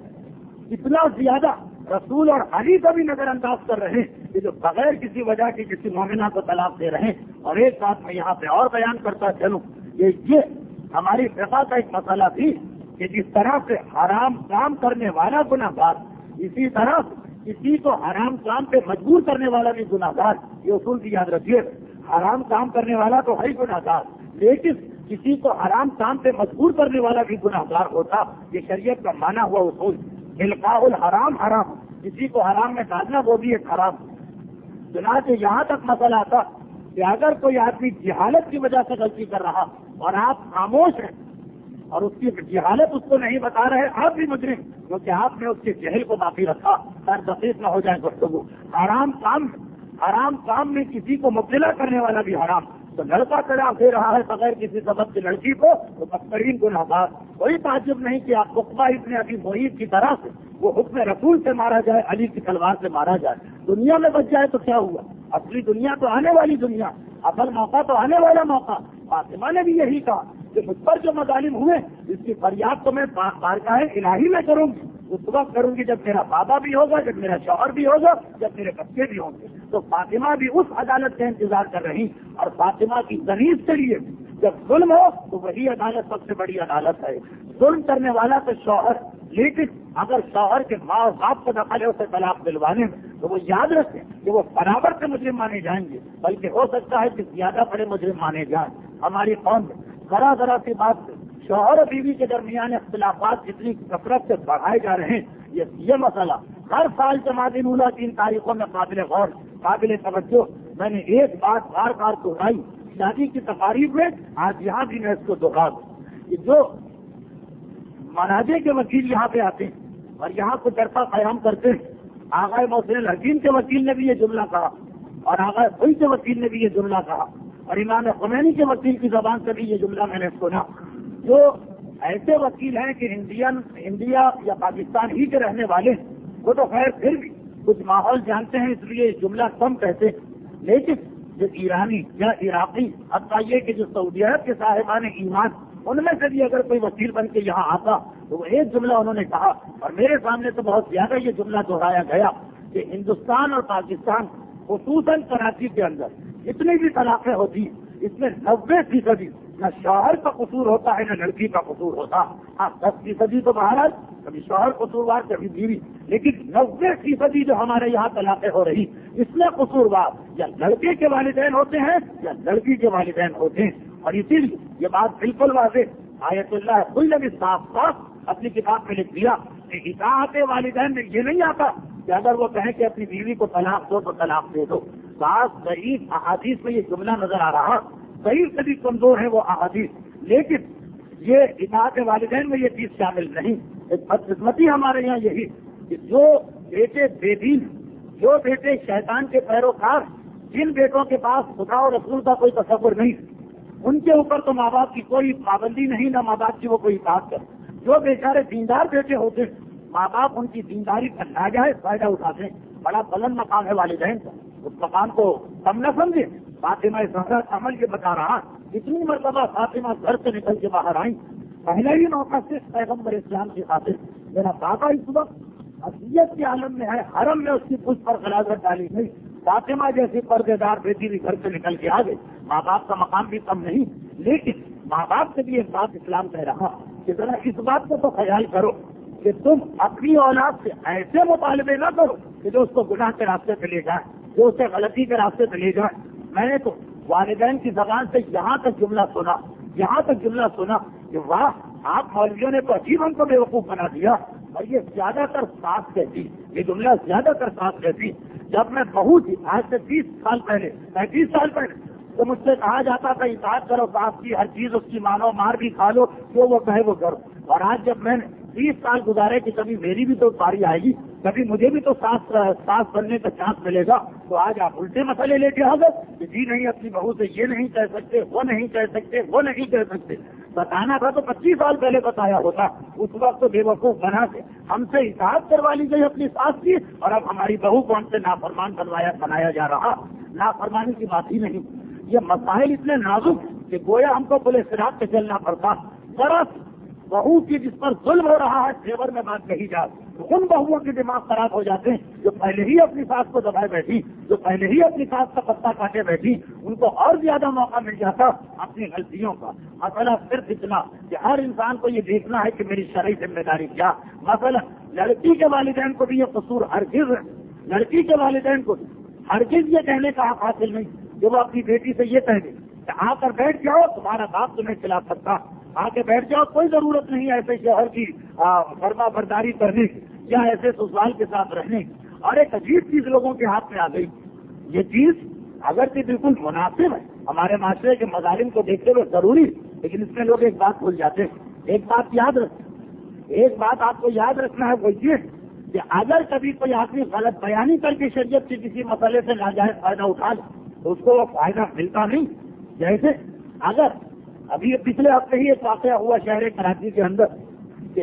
لوگ اتنا زیادہ رسول اور علی کا بھی نظر انداز کر رہے ہیں کہ جو بغیر کسی وجہ کی کسی مومنہ کو طلاق دے رہے ہیں۔ اور ایک بات میں یہاں پہ اور بیان کرتا چلوں، یہ ہماری فقہ کا ایک مسئلہ تھی کہ جس طرح سے حرام کام کرنے والا گناہ گار، اسی طرح کسی کو حرام کام پہ مجبور کرنے والا بھی گناہ گار۔ یہ اصول بھی یاد رکھیے، حرام کام کرنے والا تو ہے گناہ گار، لیکن کسی کو حرام کام پہ مجبور کرنے والا بھی گناہ گار ہوتا۔ یہ شریعت کا مانا ہوا اصول۔ القاء الحرام حرام، کسی کو حرام میں ڈالنا وہ بھی ایک حرام۔ چنانچہ یہاں تک مسئلہ آتا کہ اگر کوئی آدمی جہالت کی وجہ سے غلطی کر رہا اور آپ خاموش ہیں اور اس کی جہالت اس کو نہیں بتا رہے، آپ بھی مجرم، کیونکہ آپ نے اس کے جہل کو باقی رکھا، ہر دقیق نہ ہو جائے گفتگو۔ حرام کام میں کسی کو مبتلا کرنے والا بھی حرام۔ تو لڑکا طلاق دے رہا ہے بغیر کسی سبب سے لڑکی کو، تو بدترین گنہگار۔ کوئی تعجب نہیں کہ آپ عقبہ ابن ابی معیط کی طرح سے وہ حکم رسول سے مارا جائے، علی کی تلوار سے مارا جائے، دنیا میں بچ جائے تو کیا ہوا؟ اصلی دنیا تو آنے والی دنیا، اصل موقع تو آنے والا موقع۔ فاطمہ نے بھی یہی کہا کہ مجھ پر جو مظالم ہوئے اس کی فریاد تو میں بارگاہ الہی میں کروں گی، اس وقت کروں گی جب میرا بابا بھی ہوگا، جب میرا شوہر بھی ہوگا، جب میرے بچے بھی ہوں گے۔ تو فاطمہ بھی اس عدالت کا انتظار کر رہی، اور فاطمہ کی تمیز کے لیے جب ظلم ہو تو وہی عدالت سب سے بڑی عدالت ہے۔ ظلم کرنے والا تو شوہر، لیکن اگر شوہر کے ماں اور باپ کو دخل ہے اسے طلاق دلوانے میں، تو وہ یاد رکھیں کہ وہ برابر سے مجرم مانے جائیں گے، بلکہ ہو سکتا ہے کہ زیادہ بڑے مجرم مانے جائیں۔ ہماری قوم میں ذرا سی بات سے شوہر اور بیوی کے درمیان اختلافات جتنی کثرت سے بڑھائے جا رہے ہیں، یہ مسئلہ ہر سال جماعت اولیٰ 3 تاریخوں میں قابل غور، قابل توجہ۔ میں نے ایک بات بار بار دہرائی شادی کی تقاریب میں، آج یہاں بھی میں اس کو دہرا دوں کہ جو مناجے کے وکیل یہاں پہ آتے ہیں اور یہاں کو جرفہ قیام کرتے ہیں، آغا محسن الحکیم کے وکیل نے بھی یہ جملہ کہا، اور آغا کوئی کے وکیل نے بھی یہ جملہ کہا، اور امام خمینی کے وکیل کی زبان سے بھی یہ جملہ میں نے سنا۔ جو ایسے وکیل ہیں کہ انڈیا یا پاکستان ہی کے رہنے والے، وہ تو خیر پھر بھی کچھ ماحول جانتے ہیں، اس لیے جملہ کم کہتے ہیں، لیکن جو ایرانی یا عراقی، حتیٰ یہ کہ جو سعودیت کے صاحبان ایمان، ان میں سے بھی اگر کوئی وکیل بن کے یہاں آتا تو وہ ایک جملہ انہوں نے کہا، اور میرے سامنے تو بہت زیادہ یہ جملہ دہرایا گیا کہ ہندوستان اور پاکستان خصوصاً کراچی کے اندر جتنی بھی طلاقیں ہوتی اس میں 90% نہ شوہر کا قصور ہوتا ہے نہ لڑکی کا قصور ہوتا۔ ہاں 10% تو بہرحال کبھی شوہر قصوروار کبھی بیوی، لیکن 90% جو ہمارے یہاں طلاقیں ہو رہی اس میں قصوروار یا لڑکے کے والدین ہوتے ہیں یا لڑکی کے والدین ہوتے ہیں۔ اور اسی لیے یہ بات بالکل واضح آیت اللہ کل نے بھی صاف اپنی کتاب میں لکھ دیا کہ اطاعت والدین میں یہ نہیں آتا کہ اگر وہ کہیں کہ اپنی بیوی کو طلاق دو تو طلاق دے دو۔ ضعیف احادیث میں یہ جملہ نظر آ رہا، صحیح سے بھی کمزور ہے وہ احادیث، لیکن یہ اطاعت والدین میں یہ چیز شامل نہیں۔ ایک بدقسمتی ہمارے یہاں یہی کہ جو بیٹے بے دین، جو بیٹے شیطان کے پیروکار، جن بیٹوں کے پاس خدا اور رسول کا کوئی تصور نہیں، ان کے اوپر تو ماں باپ کی کوئی پابندی نہیں، نہ ماں باپ کی وہ کوئی اطاعت کرے۔ جو بیچارے دیندار بیٹے ہوتے ہیں، ماں باپ ان کی دینداری کا ناجائز فائدہ اٹھاتے ہیں۔ بڑا بلند مقام ہے والدین کا، اس مقام کو کم نہ سمجھے۔ فاطمہ زہرا کا عمل یہ بتا رہا، جتنی مرتبہ فاطمہ گھر سے نکل کے باہر آئیں، پہلے ہی موقع سے پیغمبر اسلام کی خاطر میرا بابا اس وقت اذیت کے عالم میں ہے، حرم میں اس کی پشت پر غلاظت ڈالی نہیں، فاطمہ جیسی پردے دار بیٹی بھی گھر سے نکل کے آ گئی۔ ماں باپ کا مقام بھی کم نہیں، لیکن ماں باپ سے بھی ایک بات اسلام کہہ رہا کہ ذرا اس بات کو تو خیال کرو کہ تم اپنی اولاد سے ایسے مطالبے نہ کرو کہ جو اس کو گناہ کے راستے پہ لے جائے، جو اسے غلطی کے راستے پہ لے جائے۔ میں نے تو والدین کی زبان سے یہاں تک جملہ سنا کہ واہ، آپ مولویوں نے تو عجیب ہم کو بیوقوف بنا دیا۔ اور یہ زیادہ تر ساس کہتی، یہ جملہ زیادہ تر ساس کہتی۔ جب میں بہو تھی آج سے 35 سال پہلے تو مجھ سے کہا جاتا تھا اطاعت کرو باپ کی، ہر چیز اس کی مانو، مار بھی کھا لو، جو وہ کہے وہ کرو۔ اور آج جب میں نے 30 سال گزارے کہ کبھی میری بھی تو باری آئے گی، کبھی مجھے بھی تو ساس بننے کا چانس ملے گا، تو آج آپ الٹے مسئلے لے کے آ گئے کہ جی نہیں، اپنی بہو سے یہ نہیں کہہ سکتے، وہ نہیں کہہ سکتے، وہ نہیں کہہ سکتے۔ بتانا تھا تو 25 سال پہلے بتایا ہوتا، اس وقت تو بے وقوف بنا کے ہم سے اطاعت کروا لی گئی اپنی ساس کی، اور اب ہماری بہو کو ہم سے نافرمان بنایا جا رہا۔ نافرمانی کی بات ہی نہیں، یہ مسائل اتنے نازک کہ گویا ہم کو پورے صراط پہ چلنا پڑتا۔ ذرا بہو کی جس پر ظلم ہو رہا ہے فیور میں بات کہی جائے تو ان بہوؤں کے دماغ خراب ہو جاتے ہیں جو پہلے ہی اپنی ساس کو دبائے بیٹھی، جو پہلے ہی اپنی ساس کا پتا کاٹے بیٹھی، ان کو اور زیادہ موقع مل جاتا اپنی غلطیوں کا۔ مسئلہ صرف اتنا کہ ہر انسان کو یہ دیکھنا ہے کہ میری شرعی ذمہ داری کیا۔ مثلا لڑکی کے والدین کو بھی یہ قصور ہرگز ہے، لڑکی کے والدین کو ہرگز یہ کہنے کا حق حاصل نہیں کہ وہ اپنی بیٹی سے یہ کہہ دے کہ آ کر بیٹھ جاؤ، تمہارا باپ تمہیں کھلا سکتا، آ کے بیٹھ جاؤ، کوئی ضرورت نہیں ایسے شوہر کی فرما برداری کرنے کی۔ یا ایسے سسرال کے ساتھ رہنے کی، اور ایک عجیب چیز لوگوں کے ہاتھ میں آ گئی. یہ چیز اگرچہ بالکل مناسب ہے، ہمارے معاشرے کے مظالم کو دیکھتے ہوئے ضروری، لیکن اس میں لوگ ایک بات بھول جاتے ہیں. ایک بات یاد رکھیں، ایک بات آپ کو یاد رکھنا ہے، وہ یہ کہ اگر کبھی کوئی آدمی غلط بیانی کر کے شریعت کے کسی مسئلے سے ناجائز فائدہ اٹھا لے تو اس کو وہ فائدہ ملتا نہیں. جیسے اگر ابھی پچھلے ہفتے ہی ایک واقعہ ہوا شہر کراچی کے اندر کہ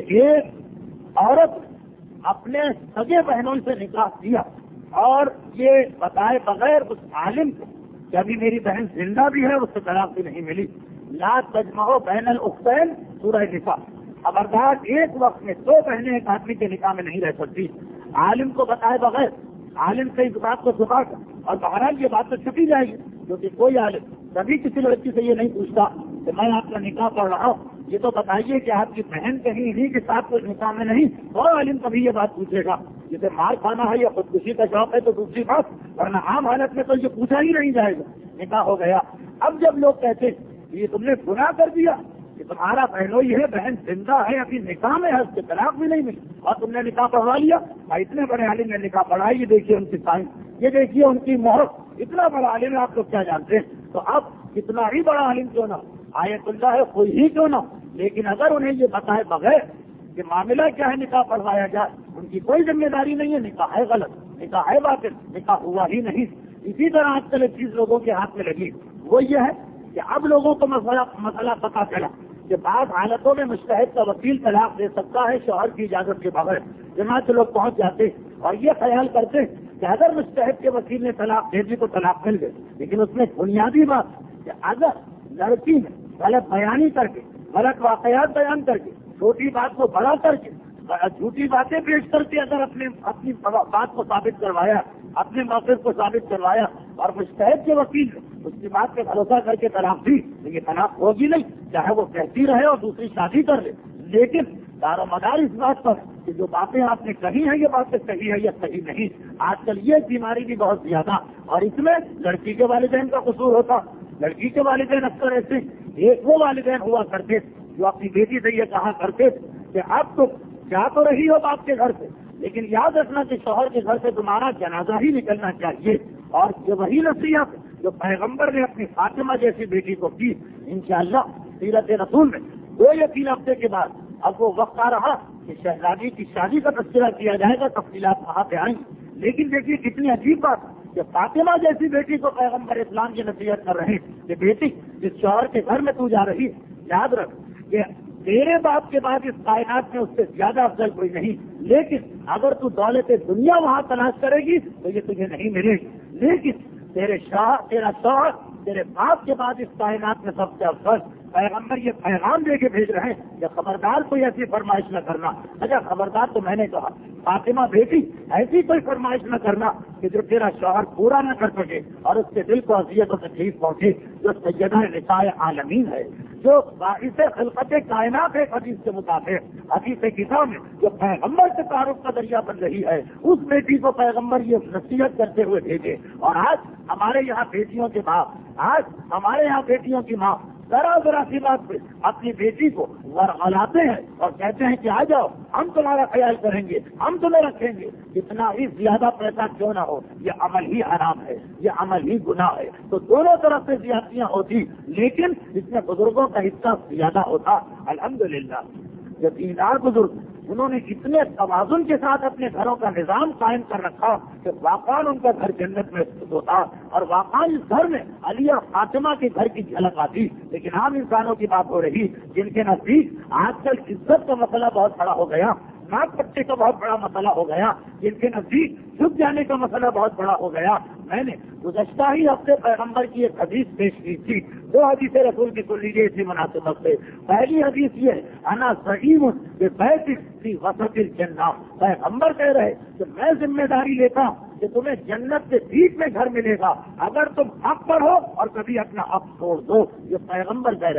ایک عورت اپنے سگے بہنوں سے نکاح کیا اور یہ بتائے بغیر اس عالم کو کہ ابھی میری بہن زندہ بھی ہے، اس سے طلاق بھی نہیں ملی. لا تجمعوا بین الاختین سورہ نساء. خبردار، ایک وقت میں دو بہنیں ایک آدمی کے نکاح میں نہیں رہ سکتی. عالم کو بتائے بغیر، عالم سے اس بات کو چھپا کر، اور بہرحال یہ بات تو چھپی جائے گی کیونکہ کوئی عالم کبھی کسی لڑکی سے یہ نہیں پوچھتا کہ میں آپ کا نکاح پڑھ رہا ہوں، یہ تو بتائیے کہ آپ کی بہن کہیں انہیں کے ساتھ کوئی نکاح میں نہیں. اور عالم کبھی یہ بات پوچھے گا. جسے مار کھانا ہے یا خودکشی کا شوق ہے تو دوسری بات، ورنہ عام حالت میں تو یہ پوچھا ہی نہیں جائے گا. نکاح ہو گیا. اب جب لوگ کہتے یہ تم نے گناہ کر دیا کہ تمہارا بہنوئی ہے، بہن زندہ ہے، ابھی نکاح میں ہے، اس کے طلاق بھی نہیں ملی اور تم نے نکاح پڑھوا لیا. اتنے بڑے عالم نے نکاح پڑھا، یہ دیکھیے ان کی سائنس، یہ دیکھیے ان کی مہر، اتنا بڑا عالم ہے، آپ لوگ کیا جانتے ہیں. تو اب کتنا ہی بڑا عالم کیوں نہ، آیت اللہ ہے کوئی ہی کیوں نہ، لیکن اگر انہیں یہ بتائے بغیر کہ معاملہ کیا ہے نکاح پڑھوایا جائے، ان کی کوئی ذمہ داری نہیں ہے. نکاح ہے غلط، نکاح ہے باطل، نکاح ہوا ہی نہیں. اسی طرح آج کل ایک چیز لوگوں کے ہاتھ میں لگی، وہ یہ ہے کہ اب لوگوں کو مسئلہ پتا چلا کہ بعض حالتوں میں مجتہد کا وکیل طلاق دے سکتا ہے شوہر کی اجازت کے بغیر. جہاں سے لوگ پہنچ جاتے اور یہ خیال کرتے کہ اگر مجتہد کے وکیل نے طلاق دے دی تو طلاق مل گئی. لیکن اس میں بنیادی بات کہ اگر لڑکی نے غلط بیانی کر کے، غلط واقعات بیان کر کے، چھوٹی بات کو بڑا کر کے، جھوٹی باتیں پیش کر کے اگر اپنی بات کو ثابت کروایا، اپنے موقف کو ثابت کروایا اور مجتہد کے وکیل نے اس کی بات پہ بھروسہ کر کے طلاق دی تو یہ طلاق ہوگی نہیں، چاہے وہ کہتی رہے اور دوسری شادی کر لے. لیکن دار و مدار اس بات پر کہ جو باتیں آپ نے کہی ہیں یہ باتیں صحیح ہے یا صحیح نہیں. آج کل یہ بیماری بھی بہت زیادہ، اور اس میں لڑکی کے والدین کا قصور ہوتا. لڑکی کے والدین اکثر ایسے، ایک وہ والدین ہوا کرتے جو اپنی بیٹی سے یہ کہا کرتے کہ اب تو جا تو رہی ہو باپ کے گھر سے، لیکن یاد رکھنا کہ شوہر کے گھر سے تمہارا جنازہ ہی نکلنا چاہیے. اور یہ وہی نصیحت جو پیغمبر نے اپنی فاطمہ جیسی بیٹی کو کی. انشاءاللہ سیرت رسول میں 2 یا 3 ہفتے کے بعد اب وہ وقت آ رہا کہ شہزادی کی شادی کا تذکرہ کیا جائے گا، تفصیلات وہاں پہ آئیں گی. لیکن دیکھیے کتنی عجیب بات کہ فاطمہ جیسی بیٹی کو پیغمبر اسلام کی نصیحت کر رہے ہیں کہ بیٹی جس شوہر کے گھر میں تو جا رہی، یاد رکھ کہ تیرے باپ کے بعد اس کائنات میں اس سے زیادہ افضل کوئی نہیں، لیکن اگر تو دولت دنیا وہاں تلاش کرے گی تو یہ تجھے نہیں ملے گی. لیکن تیرا شوہر تیرے باپ کے بعد اس کائنات میں سب سے افضل. پیغمبر یہ پیغام دے کے بھیج رہے ہیں کہ خبردار کوئی ایسی فرمائش نہ کرنا. اچھا خبردار تو میں نے کہا، فاطمہ بیٹی ایسی کوئی فرمائش نہ کرنا کہ جو تیرا شوہر پورا نہ کر سکے اور اس کے دل کو اذیت و تکلیف پہنچے. جو سیدہ نساء عالمین ہے، جو باعث خلقت کائنات ہے، حدیث کے مطابق، حدیث کتاب میں جو پیغمبر سے تعارف کا ذریعہ بن رہی ہے، اس بیٹی کو پیغمبر یہ نصیحت کرتے ہوئے بھیجے. اور آج ہمارے یہاں بیٹیوں کے باپ، آج ہمارے یہاں بیٹیوں کی ماں ذرا سی بات پہ اپنی بیٹی کو ورغلاتے ہیں اور کہتے ہیں کہ آ جاؤ ہم تمہارا خیال کریں گے، ہم تمہیں رکھیں گے. کتنا ہی زیادہ پیسہ کیوں نہ ہو، یہ عمل ہی حرام ہے، یہ عمل ہی گناہ ہے. تو دونوں طرف سے زیادتیاں ہوتی، لیکن اس میں بزرگوں کا حصہ زیادہ ہوتا. الحمدللہ جو دیندار بزرگ انہوں نے اتنے توازن کے ساتھ اپنے گھروں کا نظام قائم کر رکھا کہ واقعاً ان کا گھر جنت میں ہوتا اور واقعاً اس گھر میں علی اور فاطمہ کے گھر کی جھلک آتی. لیکن عام انسانوں کی بات ہو رہی جن کے نزدیک آج کل عزت کا مسئلہ بہت بڑا ہو گیا، ناک پٹے کا بہت بڑا مسئلہ ہو گیا، جن کے نزدیک جھک جانے کا مسئلہ بہت بڑا ہو گیا. میں نے گزشتہ ہی ہفتے پیغمبر کی ایک حدیث پیش کی تھی. 2 حدیث رسول کی سن لیجیے اسی مناسبت سے. پہلی حدیث یہ ہے انا زعیم ببیت فی وسط الجنہ. پیغمبر کہہ رہے کہ میں ذمہ داری لیتا ہوں کہ تمہیں جنت کے بیچ میں گھر ملے گا اگر تم حق پر ہو اور کبھی اپنا حق چھوڑ دو. یہ پیغمبر کہہ رہے.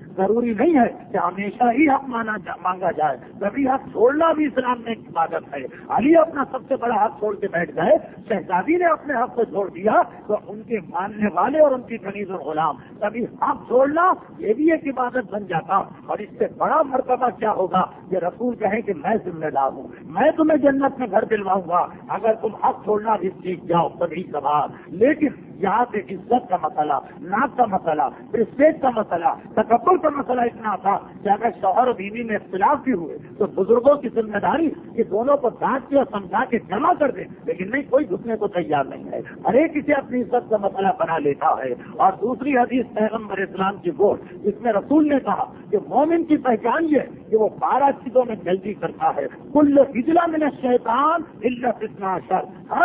ضروری نہیں ہے کہ ہمیشہ ہی حق مانگا جائے، کبھی حق چھوڑنا بھی اسلام میں ایک عبادت ہے۔ علی اپنا سب سے بڑا حق چھوڑ کے بیٹھ گئے، شہزادی نے اپنے حق کو چھوڑ دیا، تو ان کے ماننے والے اور ان کی کنیز اور غلام کبھی حق چھوڑنا یہ بھی ایک عبادت بن جاتا۔ اور اس سے بڑا مرتبہ کیا ہوگا کہ رسول کہیں کہ میں ذمہ دار ہوں، میں تمہیں جنت میں گھر دلواؤں گا اگر تم حق چھوڑنا بھی سیکھ جاؤ کبھی کبھار۔ لیکن یہاں سے عزت کا مسئلہ، ناک کا مسئلہ، پرسپیکٹ کا مسئلہ، تکبر کا مسئلہ اتنا تھا کہ اگر شوہر و بیوی میں اختلاف بھی ہوئے تو بزرگوں کی ذمہ داری کہ دونوں کو ڈانٹ کے اور سمجھا کے جمع کر دیں، لیکن نہیں، کوئی جھکنے کو تیار نہیں ہے، ہر ایک اسے اپنی عزت کا مسئلہ بنا لیتا ہے۔ اور دوسری حدیث پیغمبر اسلام کی وہ جس میں رسول نے کہا کہ مومن کی پہچان یہ کہ وہ 12 چیزوں میں جلدی کرتا ہے، کل فضلہ من الشیطان الا 12،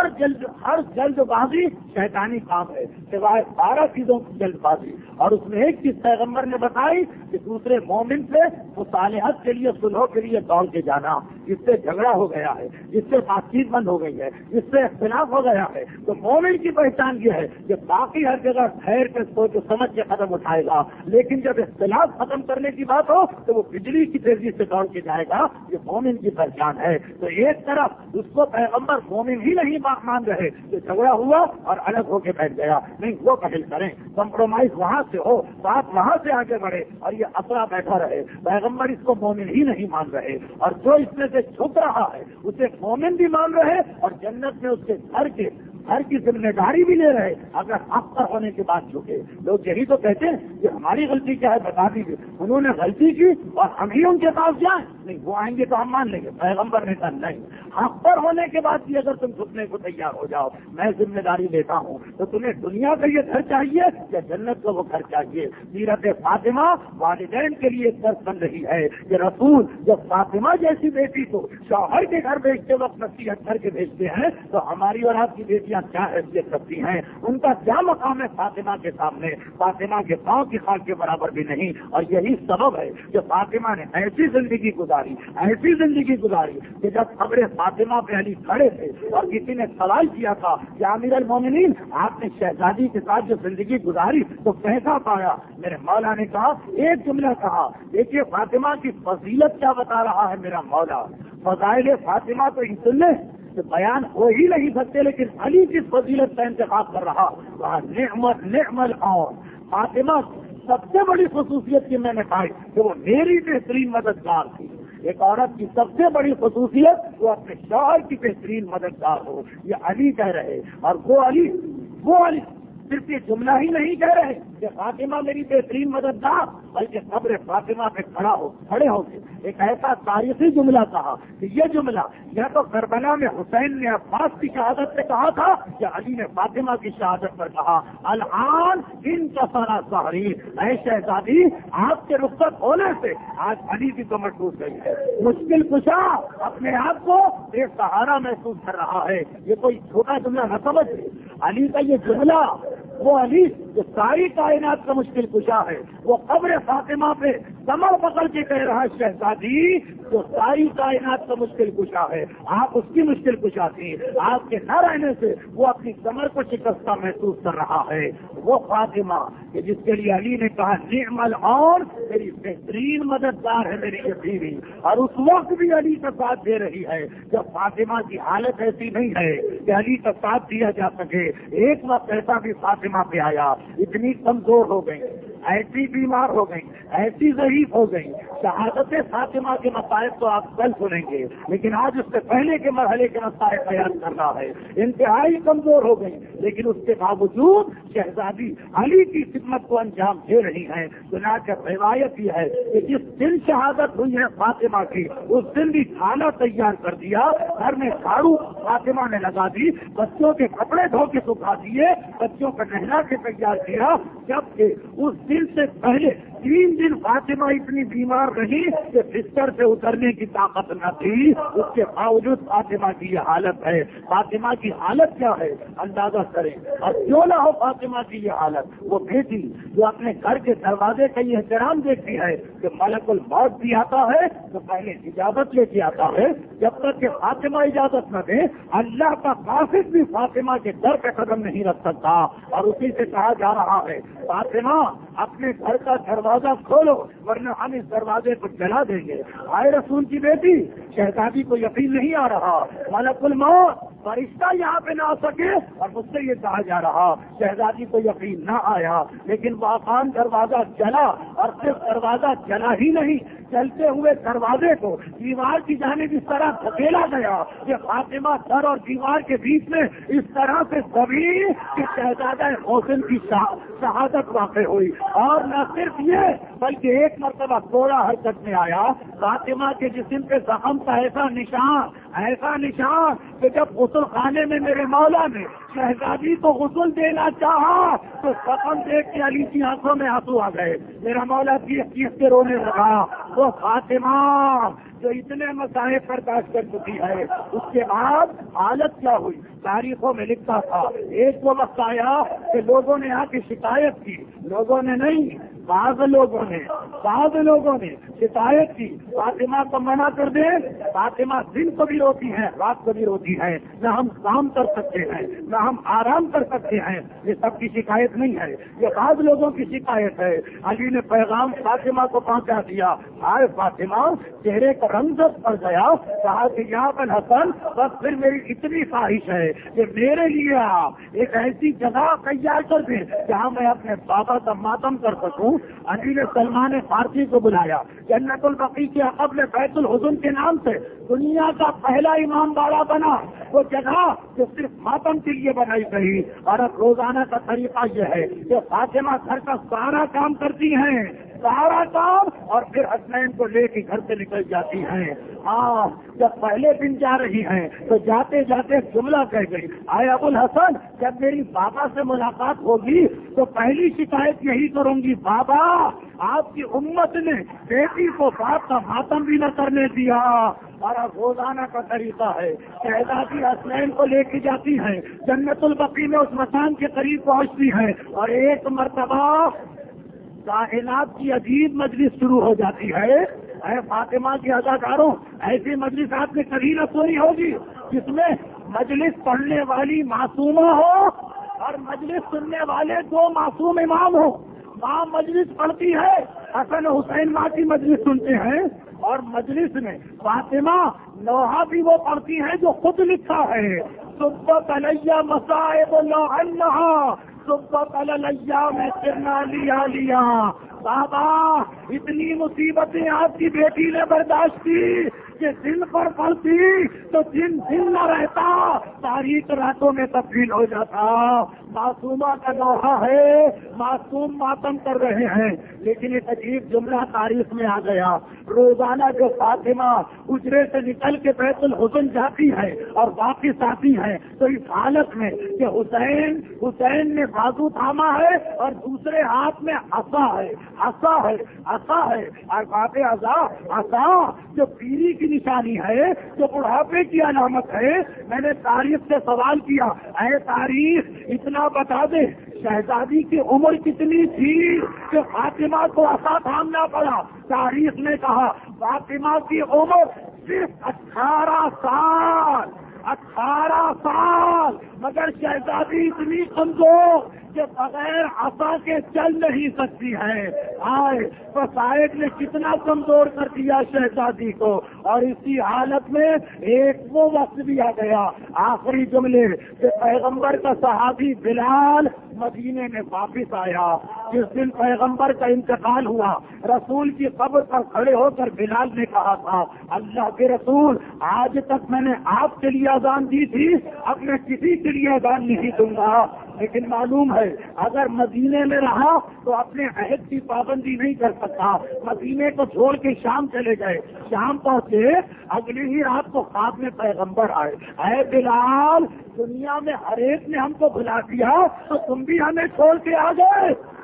ہر جلد بازی شیطانی کام ہے سوائے 12 چیزوں کی جلد بازی۔ اور اس میں ایک چیز پیغمبر نے بتائی کہ دوسرے مومن سے مصالحت کے لیے، صلح کے لیے دوڑ کے جانا، جس سے جھگڑا ہو گیا ہے، جس سے بات چیت بند ہو گئی ہے، جس سے اختلاف ہو گیا ہے، تو مومن کی پہچان یہ ہے کہ باقی ہر جگہ ٹھہر کے سوچ سمجھ کے قدم اٹھائے گا، لیکن جب اختلاف ختم کرنے کی بات ہو تو وہ بجلی کی تیزی سے دوڑ کے جائے گا۔ یہ مومن کی پہچان ہے۔ تو ایک طرف اس کو پیغمبر مومن ہی نہیں مان رہے کہ جھگڑا ہوا اور الگ ہو کے بیٹھ گیا، نہیں، وہ پہل کریں، کمپرومائز وہاں سے ہو، بات وہاں سے آگے بڑھے، اور یہ اپنا بیٹھا رہے۔ پیغمبر اس کو مومن ہی نہیں مان رہے، اور جو اس میں سے چھپ رہا ہے اسے مومن بھی مان رہے، اور جنت میں اس کے گھر کی ذمہ داری بھی لے رہے اگر حق پر ہونے کے بعد جھکے۔ لوگ یہی تو کہتے ہیں کہ ہماری غلطی کیا ہے بتا دیجیے، انہوں نے غلطی کی اور ہم ہی ان کے پاس جائیں، نہیں، وہ آئیں گے تو ہم مان لیں گے۔ پیغمبر نے کہا نہیں، حق پر ہونے کے بعد بھی اگر تم جھکنے کو تیار ہو جاؤ، میں ذمہ داری لیتا ہوں، تو تمہیں دنیا کا یہ گھر چاہیے یا جنت کا وہ گھر چاہیے۔ سیرت فاطمہ والدین کے لیے ایک درس بن رہی ہے کہ رسول جب فاطمہ جیسی بیٹی کو شوہر کے گھر بھیجتے وقت نصیحت کر کے بھیجتے ہیں تو ہماری اور آپ کی بیٹیاں کیا حیثیت رکھتی ہیں، ان کا کیا مقام ہے فاطمہ کے سامنے؟ فاطمہ کے پاؤں کی خاک کے برابر بھی نہیں۔ اور یہی سبب ہے کہ فاطمہ نے ایسی زندگی گزاری کہ جب قبر فاطمہ پہ علی کھڑے تھے اور کسی نے سوال کیا تھا کہ امیر المومنین آپ نے شہزادی کے ساتھ جو زندگی گزاری تو کیسا پایا؟ میرے مولا نے کہا، ایک جملہ کہا، دیکھیے فاطمہ کی فضیلت کیا بتا رہا ہے میرا مولا۔ فضائل فاطمہ تو انسلے بیان ہو ہی نہیں سکتے، لیکن علی کی فضیلت کا انتخاب کر رہا۔ نعم العون فاطمہ سب سے بڑی خصوصیت کی میں نے پائی کہ وہ میری بہترین مددگار تھی۔ ایک عورت کی سب سے بڑی خصوصیت وہ اپنے شوہر کی بہترین مددگار ہو، یہ علی کہہ رہے۔ اور وہ علی صرف یہ جملہ ہی نہیں کہہ رہے کہ فاطمہ میری بہترین مددگار، بلکہ قبر فاطمہ پہ کھڑے ہو کے ایک ایسا تاریخی جملہ کہا کہ یہ جملہ یا تو کربلا میں حسین نے عباس کی شہادت پہ کہا تھا یا علی نے فاطمہ کی شہادت پر کہا، الآن ان کا سارا ظاہری، اے شہزادی آپ کے رخصت ہونے سے آج علی کی کمر ٹوٹ گئی ہے، مشکل کشا اپنے آپ کو بے سہارا محسوس کر رہا ہے۔ یہ کوئی چھوٹا جملہ نہ سمجھ، علی کا یہ جملہ، وہ علی جو ساری کائنات کا مشکل کشا ہے، وہ قبر فاطمہ پہ کمر پکڑ کے کہہ رہا ہے، شہزادی جو ساری کائنات کا مشکل کشا ہے، آپ اس کی مشکل کشا تھی، آپ کے نہ رہنے سے وہ اپنی کمر کو شکستہ محسوس کر رہا ہے۔ وہ فاطمہ کہ جس کے لیے علی نے کہا نعم العون، میری بہترین مددگار ہے میری یہ بیوی، اور اس وقت بھی علی کا ساتھ دے رہی ہے جب فاطمہ کی حالت ایسی نہیں ہے کہ علی کا ساتھ دیا جا سکے۔ ایک وقت ایسا بھی فاطمہ پہ آیا، اتنی کمزور ہو گئی، ایسی بیمار ہو گئی، ایسی ضعیف ہو گئی۔ شہادت فاطمہ کے مسائل تو آپ کل سنیں گے، لیکن آج اس سے پہلے کے مرحلے کے مسائل بیان کر رہا ہے۔ انتہائی کمزور ہو گئی، لیکن اس کے باوجود شہزادی علی کی خدمت کو انجام دے رہی ہیں۔ چنانچہ روایت یہ ہے کہ جس دن شہادت ہوئی ہے فاطمہ کی، اس دن بھی کھانا تیار کر دیا، گھر میں جھاڑو فاطمہ نے لگا دی، بچوں کے کپڑے دھو کے سکھا دیے، بچوں کو نہلا کے تیار کیا، جبکہ اس دن سے پہلے 3 دن فاطمہ اتنی بیمار رہی کہ بستر سے اترنے کی طاقت نہ تھی، اس کے باوجود فاطمہ کی یہ حالت ہے۔ فاطمہ کی حالت کیا ہے اندازہ کریں، اور کیوں نہ ہو فاطمہ کی یہ حالت، وہ بیٹی جو اپنے گھر کے دروازے کا یہ احترام دیکھتی ہے کہ کہ ملک الموت بھی آتا ہے تو پہلے اجازت لے کے آتا ہے، جب تک کہ فاطمہ اجازت نہ دے اللہ کا قاصد بھی فاطمہ کے در پہ قدم نہیں رکھ سکتا۔ اور اسی سے کہا جا رہا ہے فاطمہ اپنے گھر کا دروازہ کھولو ورنہ ہم اس دروازے کو جلا دیں گے۔ آئے رسول کی بیٹی، شہزادی کو یقین نہیں آ رہا، ملک الموت فرشتہ یہاں پہ نہ آ سکے اور مجھ سے یہ کہا جا رہا، شہزادی کو یقین نہ آیا، لیکن واقعاً دروازہ جلا، اور صرف دروازہ جلا ہی نہیں، چلتے ہوئے دروازے کو دیوار کی جانب اس طرح دھکیلا گیا کہ فاطمہ در اور دیوار کے بیچ میں اس طرح سے دبی کہ شہزادہ حسن کی شہادت واقع ہوئی۔ اور نہ صرف یہ بلکہ ایک مرتبہ گھوڑا حرکت میں آیا، فاطمہ کے جسم پہ زخم کا ایسا نشان کہ جب غسل خانے میں میرے مولا نے شہزادی کو غسل دینا چاہا تو زخم دیکھ کے علی کی آنکھوں میں آنسو آ گئے، میرا مولا چیخ کے رونے لگا۔ وہ فاطمہ جو اتنے مصائب برداشت کر چکی ہے، اس کے بعد حالت کیا ہوئی تاریخوں میں لکھا تھا۔ ایک وہ وقت آیا کہ لوگوں نے آ کے شکایت کی، لوگوں نے نہیں، بعض لوگوں نے شکایت کی، فاطمہ کو منع کر دے، فاطمہ دن کو بھی روتی ہے رات کو بھی روتی ہے، نہ ہم کام کر سکتے ہیں نہ ہم آرام کر سکتے ہیں۔ یہ سب کی شکایت نہیں ہے، یہ بعض لوگوں کی شکایت ہے۔ علی نے پیغام فاطمہ کو پہنچا دیا، آئے فاطمہ چہرے کا رنگ پڑ گیا، کہا کہ یا ابا الحسن بس پھر میری اتنی خواہش ہے کہ میرے لیے آپ ایک ایسی جگہ تیار کر دیں جہاں میں اپنے بابا کا ماتم کر سکوں۔ علی نے سلمان فارسی کو بلایا، جنت البقیع کے قبل بیت الحزن کے نام سے دنیا کا پہلا امام باڑہ بنا، وہ جگہ جو صرف ماتم کے لیے بنائی گئی۔ اور اب روزانہ کا طریقہ یہ ہے کہ فاطمہ گھر کا سارا کام کرتی ہیں، سارا کام، اور پھر حسنین کو لے کے گھر سے نکل جاتی ہیں۔ جب پہلے دن جا رہی ہیں تو جاتے جاتے جملہ کہہ گئی، آئے ابو الحسن جب میری بابا سے ملاقات ہوگی تو پہلی شکایت یہی کروں گی، بابا آپ کی امت نے بیٹی کو باپ کا ماتم بھی نہ کرنے دیا۔ اور اب روزانہ کا طریقہ ہے، شہزادی حسنین کو لے کے جاتی ہیں، جنت البقیع میں اس مکان کے قریب پہنچتی ہیں، اور ایک مرتبہ کائنات کی عجیب مجلس شروع ہو جاتی ہے۔ اے فاطمہ کی اداکاروں، ایسی مجلس آپ نے کبھی نہ سنی ہوگی جس میں مجلس پڑھنے والی معصومہ ہو اور مجلس سننے والے دو معصوم امام ہو۔ ماں مجلس پڑھتی ہے، حسن حسین ماں کی مجلس سنتے ہیں، اور مجلس میں فاطمہ لوحہ بھی وہ پڑھتی ہیں جو خود لکھا ہے، صبح علیہ مصائب لوحا صبح علیہ میں سرنا لیا۔ بابا اتنی مصیبتیں آپ کی بیٹی نے برداشت کی کہ دن پر پڑتی تو دن نہ رہتا، تاریخ راتوں میں تبدیل ہو جاتا۔ معصومہ کا لوحہ ہے، معصوم ماتم کر رہے ہیں، لیکن ایک عجیب جملہ تاریخ میں آ گیا، روزانہ جو فاطمہ اجرے سے نکل کے بیت الحزن جاتی ہے اور واپس آتی ہے تو اس حالت میں کہ حسین نے بازو تھاما ہے اور دوسرے ہاتھ میں عصا ہے اور باب عصا جو پیری کی نشانی ہے، جو بڑھاپے کی علامت ہے۔ میں نے تاریخ سے سوال کیا، اے تاریخ اتنا بتا دے شہزادی کی عمر کتنی تھی کہ فاطمہ کو عصا تھامنا پڑا؟ تاریخ نے کہا فاطمہ کی عمر صرف 18 سال، مگر شہزادی اتنی کمزور کہ بغیر عصا کے چل نہیں سکتی ہے۔ فسائد نے کتنا کمزور کر دیا شہزادی کو، اور اسی حالت میں ایک وہ وقت بھی آ گیا، آخری جملے کہ پیغمبر کا صحابی بلال مدینے میں واپس آیا۔ جس دن پیغمبر کا انتقال ہوا، رسول کی قبر پر کھڑے ہو کر بلال نے کہا تھا، اللہ کے رسول آج تک میں نے آپ کے لیے اذان دی تھی، اب میں کسی کے لیے اذان نہیں دوں گا، لیکن معلوم ہے اگر مدینے میں رہا تو اپنے عہد کی پابندی نہیں کر سکتا۔ مدینے کو چھوڑ کے شام چلے گئے، شام پہنچے، اگلی ہی رات کو خواب میں پیغمبر آئے، اے بلال دنیا میں ہر ایک نے ہم کو بھلا دیا تو تم بھی ہمیں چھوڑ کے آ گئے؟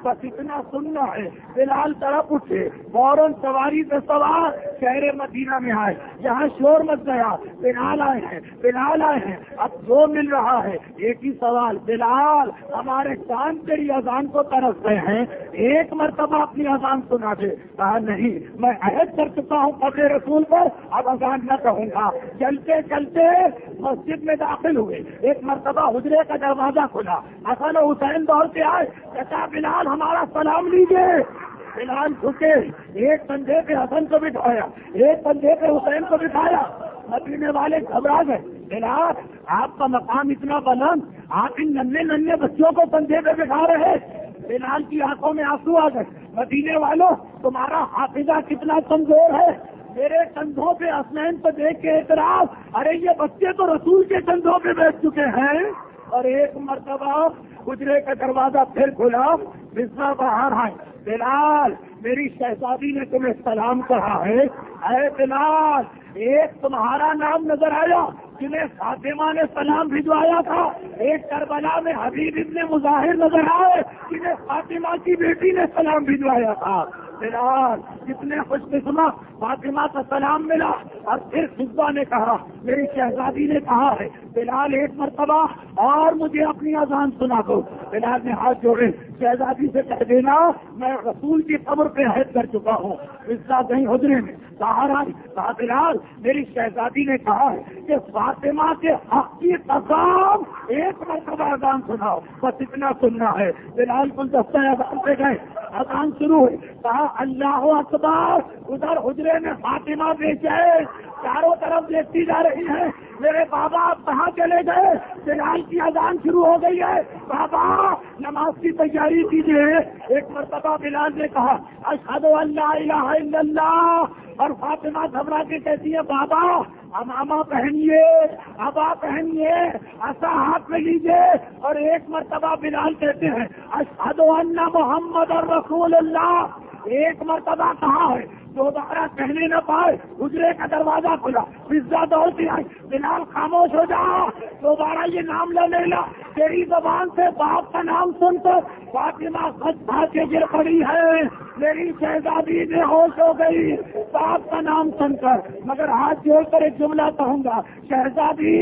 بس اتنا سننا ہے. بلال طرف اٹھے, فوراً سواری سے سوار شہر مدینہ میں آئے. یہاں شور مچ گیا, بلال آئے ہیں, بلال آئے ہیں. اب جو مل رہا ہے ایک ہی سوال, بلال ہمارے کان تیری اذان کو ترس گئے ہیں, ایک مرتبہ اپنی اذان سنا دے. کہا نہیں, میں عہد کر چکا ہوں قبر رسول پر, اب اذان نہ کہوں گا. چلتے چلتے مسجد میں داخل ہوئے. ایک مرتبہ حجرے کا دروازہ کھلا, حسن و حسین دوڑ کے آئے. کہتا بلال ہمارا سلام لیجیے. بلال جھکے, ایک کندھے پہ حسن کو بٹھایا, ایک کندھے پہ حسین کو بٹھایا. مدینے والے گھبرا گئے. بلال آپ کا مقام اتنا بلند, آپ ان ننھے ننھے بچوں کو کندھے پہ بٹھا رہے. بلال کی آنکھوں میں آنسو آ گئے. مدینے والوں تمہارا حافظہ کتنا کمزور ہے. میرے کندھوں پہ حسنین کو دیکھ کے اعتراض, ارے یہ بچے تو رسول کے کندھوں پہ بیٹھ چکے ہیں. اور ایک مرتبہ حجرے کا دروازہ پھر کھلا, بسما باہر آئے. بلال میری شہزادی نے تمہیں سلام کہا ہے. اے بلال, ایک تمہارا نام نظر آیا جنہیں فاطمہ نے سلام بھجوایا تھا. ایک کربلا میں حبیب ابن مظاہر نظر آئے جنہیں فاطمہ کی بیٹی نے سلام بھجوایا تھا. بلال کتنے خوش قسمت, فاطمہ کا سلام ملا. اور پھر خزبہ نے کہا, میری شہزادی نے کہا ہے بلال ایک مرتبہ اور مجھے اپنی اذان سنا دو. بلال نے ہاتھ جوڑے, شہزادی سے کہہ دینا میں رسول کی قبر پہ عہد کر چکا ہوں. خزبہ گئی حجرے میں, باہر آئی. کہا بلال میری شہزادی نے کہا ہے کہ فاطمہ کے حق کی قسم ایک مرتبہ اذان سناؤ, بس اتنا سننا ہے. بلال گلدستہ اذان پہ گئے, اذان شروع ہوئی. کہا اللہ اکبر. ادھر حجرے میں فاطمہ بیچے چاروں طرف دیکھتی جا رہی ہے. میرے بابا آپ کہاں چلے گئے؟ بلال کی اذان شروع ہو گئی ہے. بابا نماز کی تیاری کیجیے. ایک مرتبہ بلال نے کہا اشہد ان لا الہ الا اللہ, اور فاطمہ گھبرا کے کہتی ہے بابا امامہ پہنیے, ابا پہنیے, ایسا ہاتھ میں لیجیے. اور ایک مرتبہ بلال کہتے ہیں اشہد ان محمد رسول اللہ. ایک مرتبہ کہا ہے, دوبارہ کہنے نہ پائے. حجرے کا دروازہ کھلا, فضا دوڑتی آئی. بلال خاموش ہو جا, دوبارہ یہ نام لے لینا. تیری زبان سے باپ کا نام سن کر فاطمہ خط کھا کے گر پڑی ہے. میری شہزادی بے ہوش ہو گئی باپ کا نام سن کر. مگر ہاتھ جوڑ کر ایک جملہ کہوں گا, شہزادی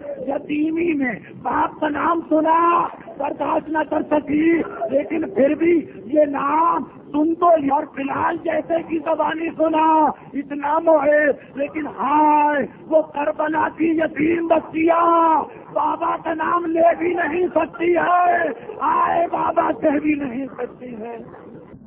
یتیمی میں باپ کا نام سنا, برداشت نہ کر سکی, لیکن پھر بھی یہ نام تم تو اور بلال جیسے کی زبانی سنا اتنا موہے. لیکن ہائے وہ کربلا کی یتیم بچیاں بابا کا نام لے بھی نہیں سکتی ہے, آئے بابا کہہ بھی نہیں سکتی ہے.